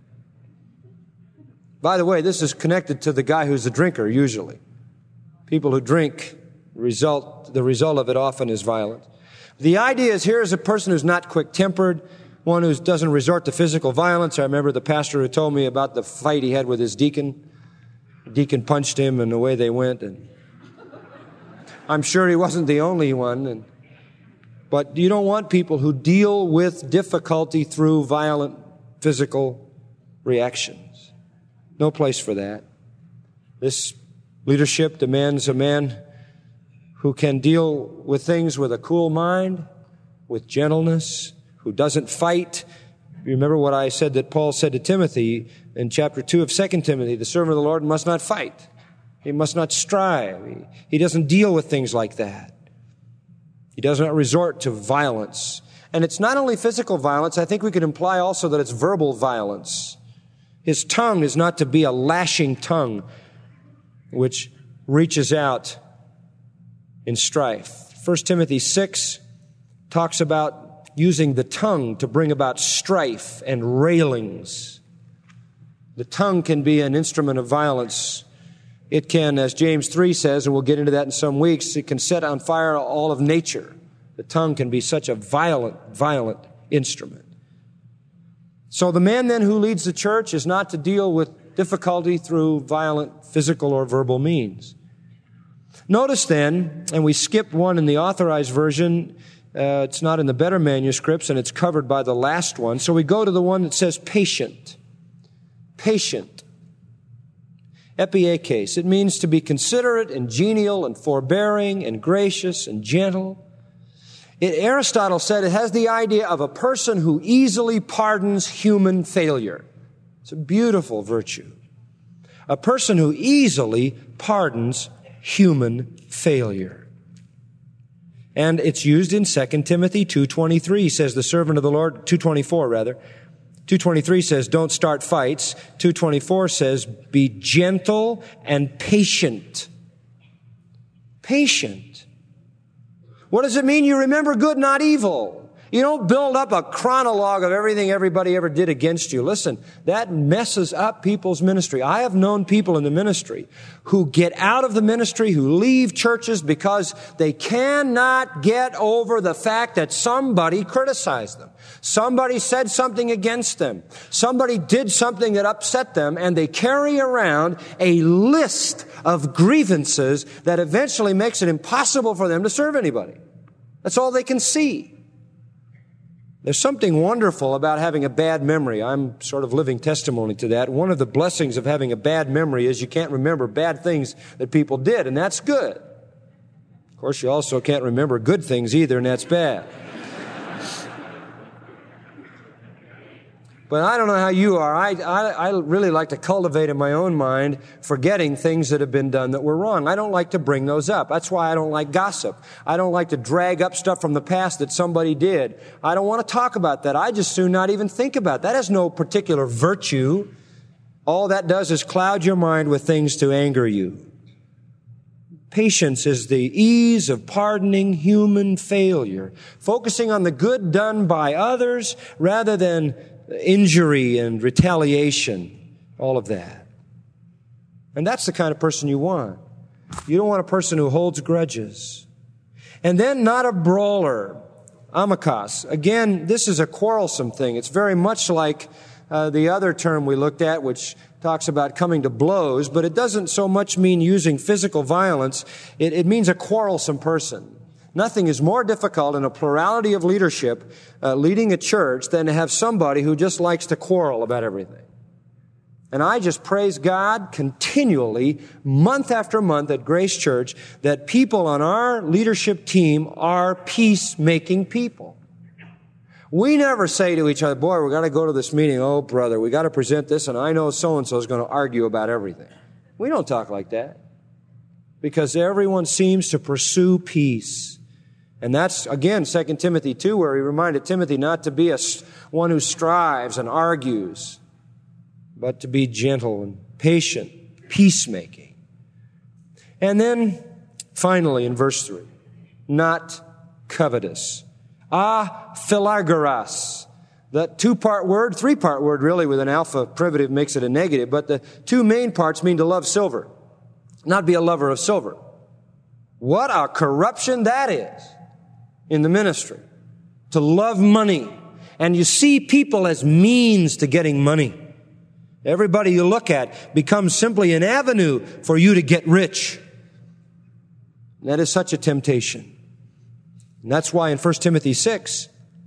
By the way, this is connected to the guy who's a drinker, usually. People who drink, result, the result of it often is violence. The idea is here is a person who's not quick-tempered, one who doesn't resort to physical violence. I remember the pastor who told me about the fight he had with his deacon. The deacon punched him, and away they went. And I'm sure he wasn't the only one. And, but you don't want people who deal with difficulty through violent physical reactions. No place for that. This leadership demands a man who can deal with things with a cool mind, with gentleness, who doesn't fight. You remember what I said that Paul said to Timothy in chapter two of Second Timothy, the servant of the Lord must not fight. He must not strive. He, he doesn't deal with things like that. He does not resort to violence. And it's not only physical violence, I think we could imply also that it's verbal violence. His tongue is not to be a lashing tongue which reaches out in strife. First Timothy six talks about using the tongue to bring about strife and railings. The tongue can be an instrument of violence. It can, as James three says, and we'll get into that in some weeks, it can set on fire all of nature. The tongue can be such a violent, violent instrument. So the man then who leads the church is not to deal with difficulty through violent physical or verbal means. Notice then, and we skipped one in the authorized version, uh, it's not in the better manuscripts, and it's covered by the last one. So we go to the one that says patient. Patient. Epiekes. It means to be considerate and genial and forbearing and gracious and gentle. It, Aristotle said it has the idea of a person who easily pardons human failure. It's a beautiful virtue. A person who easily pardons human failure. And it's used in Second Timothy two twenty-three, says the servant of the Lord, two twenty-four rather. two twenty-three says, don't start fights. two twenty-four says, be gentle and patient. Patient. What does it mean? You remember good, not evil. You don't build up a chronologue of everything everybody ever did against you. Listen, that messes up people's ministry. I have known people in the ministry who get out of the ministry, who leave churches because they cannot get over the fact that somebody criticized them. Somebody said something against them. Somebody did something that upset them, and they carry around a list of grievances that eventually makes it impossible for them to serve anybody. That's all they can see. There's something wonderful about having a bad memory. I'm sort of living testimony to that. One of the blessings of having a bad memory is you can't remember bad things that people did, and that's good. Of course, you also can't remember good things either, and that's bad. But I don't know how you are. I, I, I really like to cultivate in my own mind forgetting things that have been done that were wrong. I don't like to bring those up. That's why I don't like gossip. I don't like to drag up stuff from the past that somebody did. I don't want to talk about that. I just soon not even think about it. That has no particular virtue. All that does is cloud your mind with things to anger you. Patience is the ease of pardoning human failure, focusing on the good done by others rather than injury and retaliation, all of that. And that's the kind of person you want. You don't want a person who holds grudges. And then not a brawler, amokos. Again, this is a quarrelsome thing. It's very much like uh, the other term we looked at, which talks about coming to blows, but it doesn't so much mean using physical violence. It, it means a quarrelsome person. Nothing is more difficult in a plurality of leadership, uh, leading a church, than to have somebody who just likes to quarrel about everything. And I just praise God continually, month after month at Grace Church, that people on our leadership team are peacemaking people. We never say to each other, boy, we got to go to this meeting. Oh, brother, we got to present this, and I know so-and-so is going to argue about everything. We don't talk like that, because everyone seems to pursue peace. And that's, again, Second Timothy two, where he reminded Timothy not to be a, one who strives and argues, but to be gentle and patient, peacemaking. And then, finally, in verse three, not covetous. Aphilargoras. That two-part word, three-part word really, with an alpha privative makes it a negative, but the two main parts mean to love silver, not be a lover of silver. What a corruption that is in the ministry, to love money. And you see people as means to getting money. Everybody you look at becomes simply an avenue for you to get rich. That is such a temptation. And that's why in First Timothy six,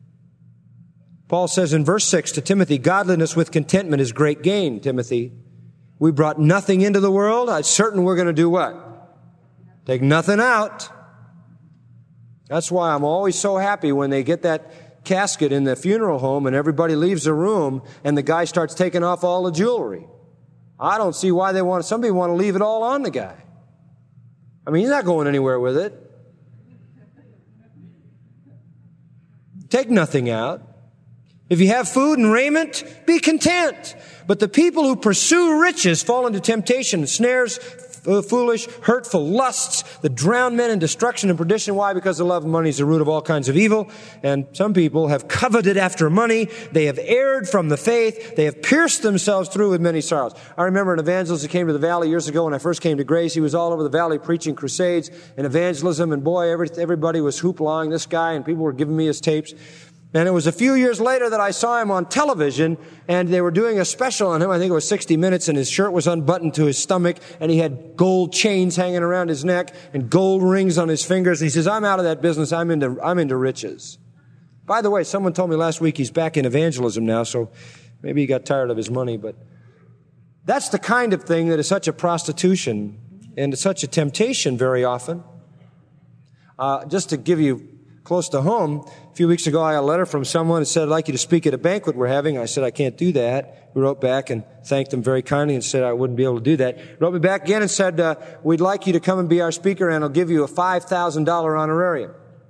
Paul says in verse six to Timothy, godliness with contentment is great gain, Timothy. We brought nothing into the world. I'm certain we're going to do what? Take nothing out. That's why I'm always so happy when they get that casket in the funeral home and everybody leaves the room and the guy starts taking off all the jewelry. I don't see why they want, somebody want to leave it all on the guy. I mean, he's not going anywhere with it. Take nothing out. If you have food and raiment, be content. But the people who pursue riches fall into temptation, snares, foolish, hurtful lusts that drown men in destruction and perdition. Why? Because the love of money is the root of all kinds of evil. And some people have coveted after money. They have erred from the faith. They have pierced themselves through with many sorrows. I remember an evangelist who came to the valley years ago when I first came to Grace. He was all over the valley preaching crusades and evangelism. And boy, every, everybody was hoopla-ing this guy, and people were giving me his tapes. And it was a few years later that I saw him on television, and they were doing a special on him. I think it was sixty minutes, and his shirt was unbuttoned to his stomach, and he had gold chains hanging around his neck and gold rings on his fingers. And he says, I'm out of that business. I'm into, I'm into riches. By the way, someone told me last week he's back in evangelism now, so maybe he got tired of his money. But that's the kind of thing that is such a prostitution and such a temptation very often. Uh, just to give you close to home, a few weeks ago I got a letter from someone that said, I'd like you to speak at a banquet we're having. I said, I can't do that. We wrote back and thanked them very kindly and said I wouldn't be able to do that. Wrote me back again and said, uh, we'd like you to come and be our speaker, and I'll give you a five thousand dollars honorarium.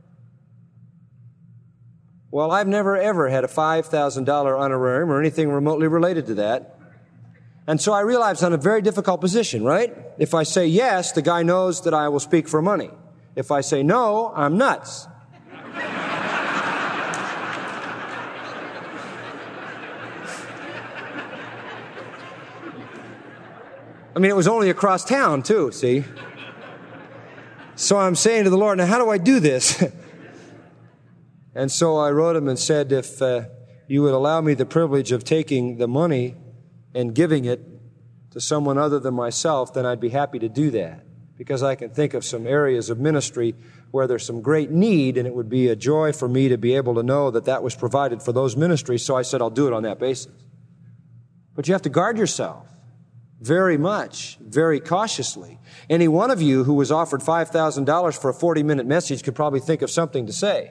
Well, I've never ever had a five thousand dollars honorarium or anything remotely related to that. And so I realized I'm in a very difficult position, right? If I say yes, the guy knows that I will speak for money. If I say no, I'm nuts. I mean, it was only across town, too, see? So I'm saying to the Lord, now how do I do this? And so I wrote him and said, if uh, you would allow me the privilege of taking the money and giving it to someone other than myself, then I'd be happy to do that. Because I can think of some areas of ministry where there's some great need, and it would be a joy for me to be able to know that that was provided for those ministries. So I said, I'll do it on that basis. But you have to guard yourself very much, very cautiously. Any one of you who was offered five thousand dollars for a forty-minute message could probably think of something to say.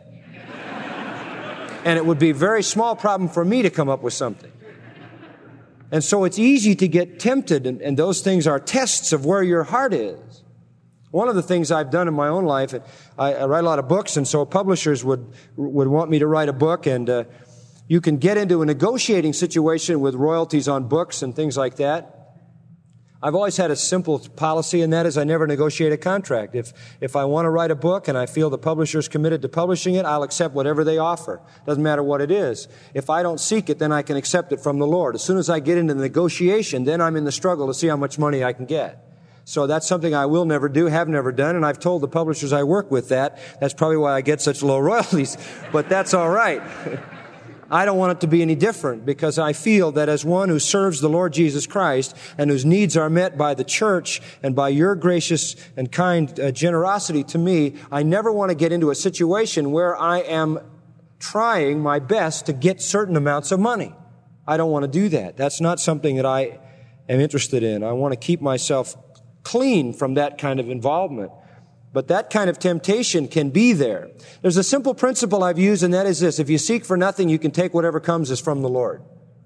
And it would be a very small problem for me to come up with something. And so it's easy to get tempted, and, and those things are tests of where your heart is. One of the things I've done in my own life, I, I write a lot of books, and so publishers would would want me to write a book, and uh, you can get into a negotiating situation with royalties on books and things like that. I've always had a simple policy, and that is I never negotiate a contract. If if I want to write a book and I feel the publisher's committed to publishing it, I'll accept whatever they offer. Doesn't matter what it is. If I don't seek it, then I can accept it from the Lord. As soon as I get into the negotiation, then I'm in the struggle to see how much money I can get. So that's something I will never do, have never done, and I've told the publishers I work with that. That's probably why I get such low royalties, but that's all right. I don't want it to be any different, because I feel that as one who serves the Lord Jesus Christ and whose needs are met by the church and by your gracious and kind uh, generosity to me, I never want to get into a situation where I am trying my best to get certain amounts of money. I don't want to do that. That's not something that I am interested in. I want to keep myself clean from that kind of involvement. But that kind of temptation can be there. There's a simple principle I've used, and that is this. If you seek for nothing, you can take whatever comes as from the Lord.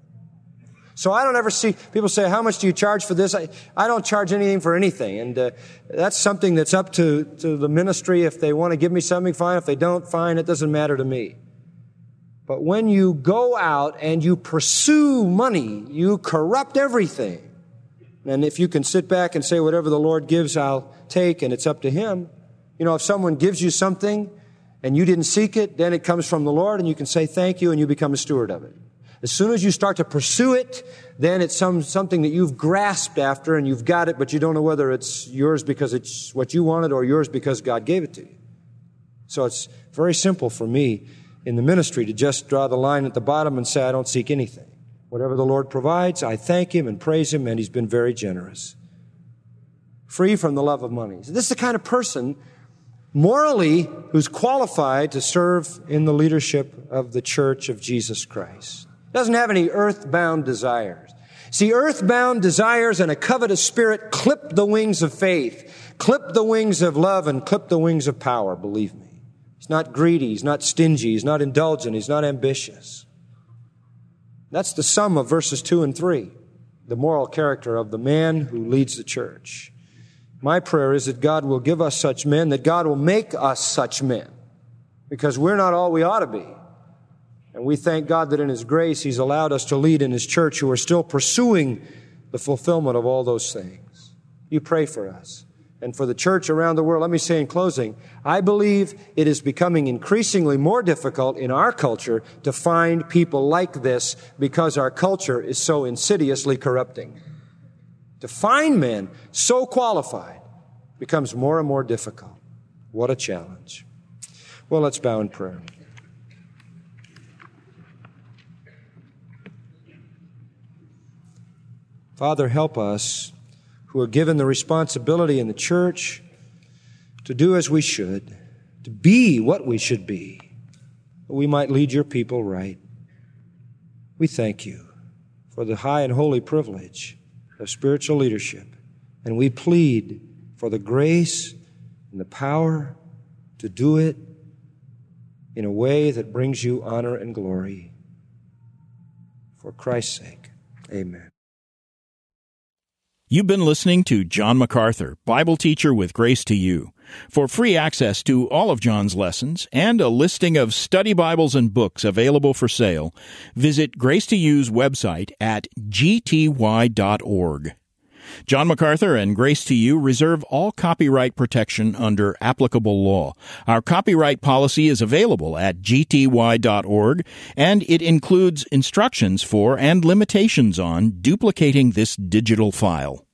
So I don't ever see, people say, how much do you charge for this? I, I don't charge anything for anything. And uh, that's something that's up to, to the ministry. If they want to give me something, fine. If they don't, fine. It doesn't matter to me. But when you go out and you pursue money, you corrupt everything. And if you can sit back and say, whatever the Lord gives, I'll take, and it's up to Him. You know, if someone gives you something and you didn't seek it, then it comes from the Lord, and you can say thank you, and you become a steward of it. As soon as you start to pursue it, then it's some something that you've grasped after, and you've got it, but you don't know whether it's yours because it's what you wanted or yours because God gave it to you. So it's very simple for me in the ministry to just draw the line at the bottom and say, I don't seek anything. Whatever the Lord provides, I thank Him and praise Him, and He's been very generous. Free from the love of money. So this is the kind of person, morally, who's qualified to serve in the leadership of the Church of Jesus Christ. Doesn't have any earthbound desires. See, earthbound desires and a covetous spirit clip the wings of faith, clip the wings of love, and clip the wings of power, believe me. He's not greedy, he's not stingy, he's not indulgent, he's not ambitious. That's the sum of verses two and three, the moral character of the man who leads the church. My prayer is that God will give us such men, that God will make us such men, because we're not all we ought to be. And we thank God that in His grace He's allowed us to lead in His church who are still pursuing the fulfillment of all those things. You pray for us and for the church around the world. Let me say in closing, I believe it is becoming increasingly more difficult in our culture to find people like this because our culture is so insidiously corrupting. To find men so qualified becomes more and more difficult. What a challenge. Well, let's bow in prayer. Father, help us who are given the responsibility in the church to do as we should, to be what we should be, that we might lead your people right. We thank you for the high and holy privilege of spiritual leadership, and we plead for the grace and the power to do it in a way that brings you honor and glory. For Christ's sake, amen. You've been listening to John MacArthur, Bible teacher with Grace to You. For free access to all of John's lessons and a listing of study Bibles and books available for sale, visit Grace to You's website at g t y dot org. John MacArthur and Grace to You reserve all copyright protection under applicable law. Our copyright policy is available at g t y dot org, and it includes instructions for and limitations on duplicating this digital file.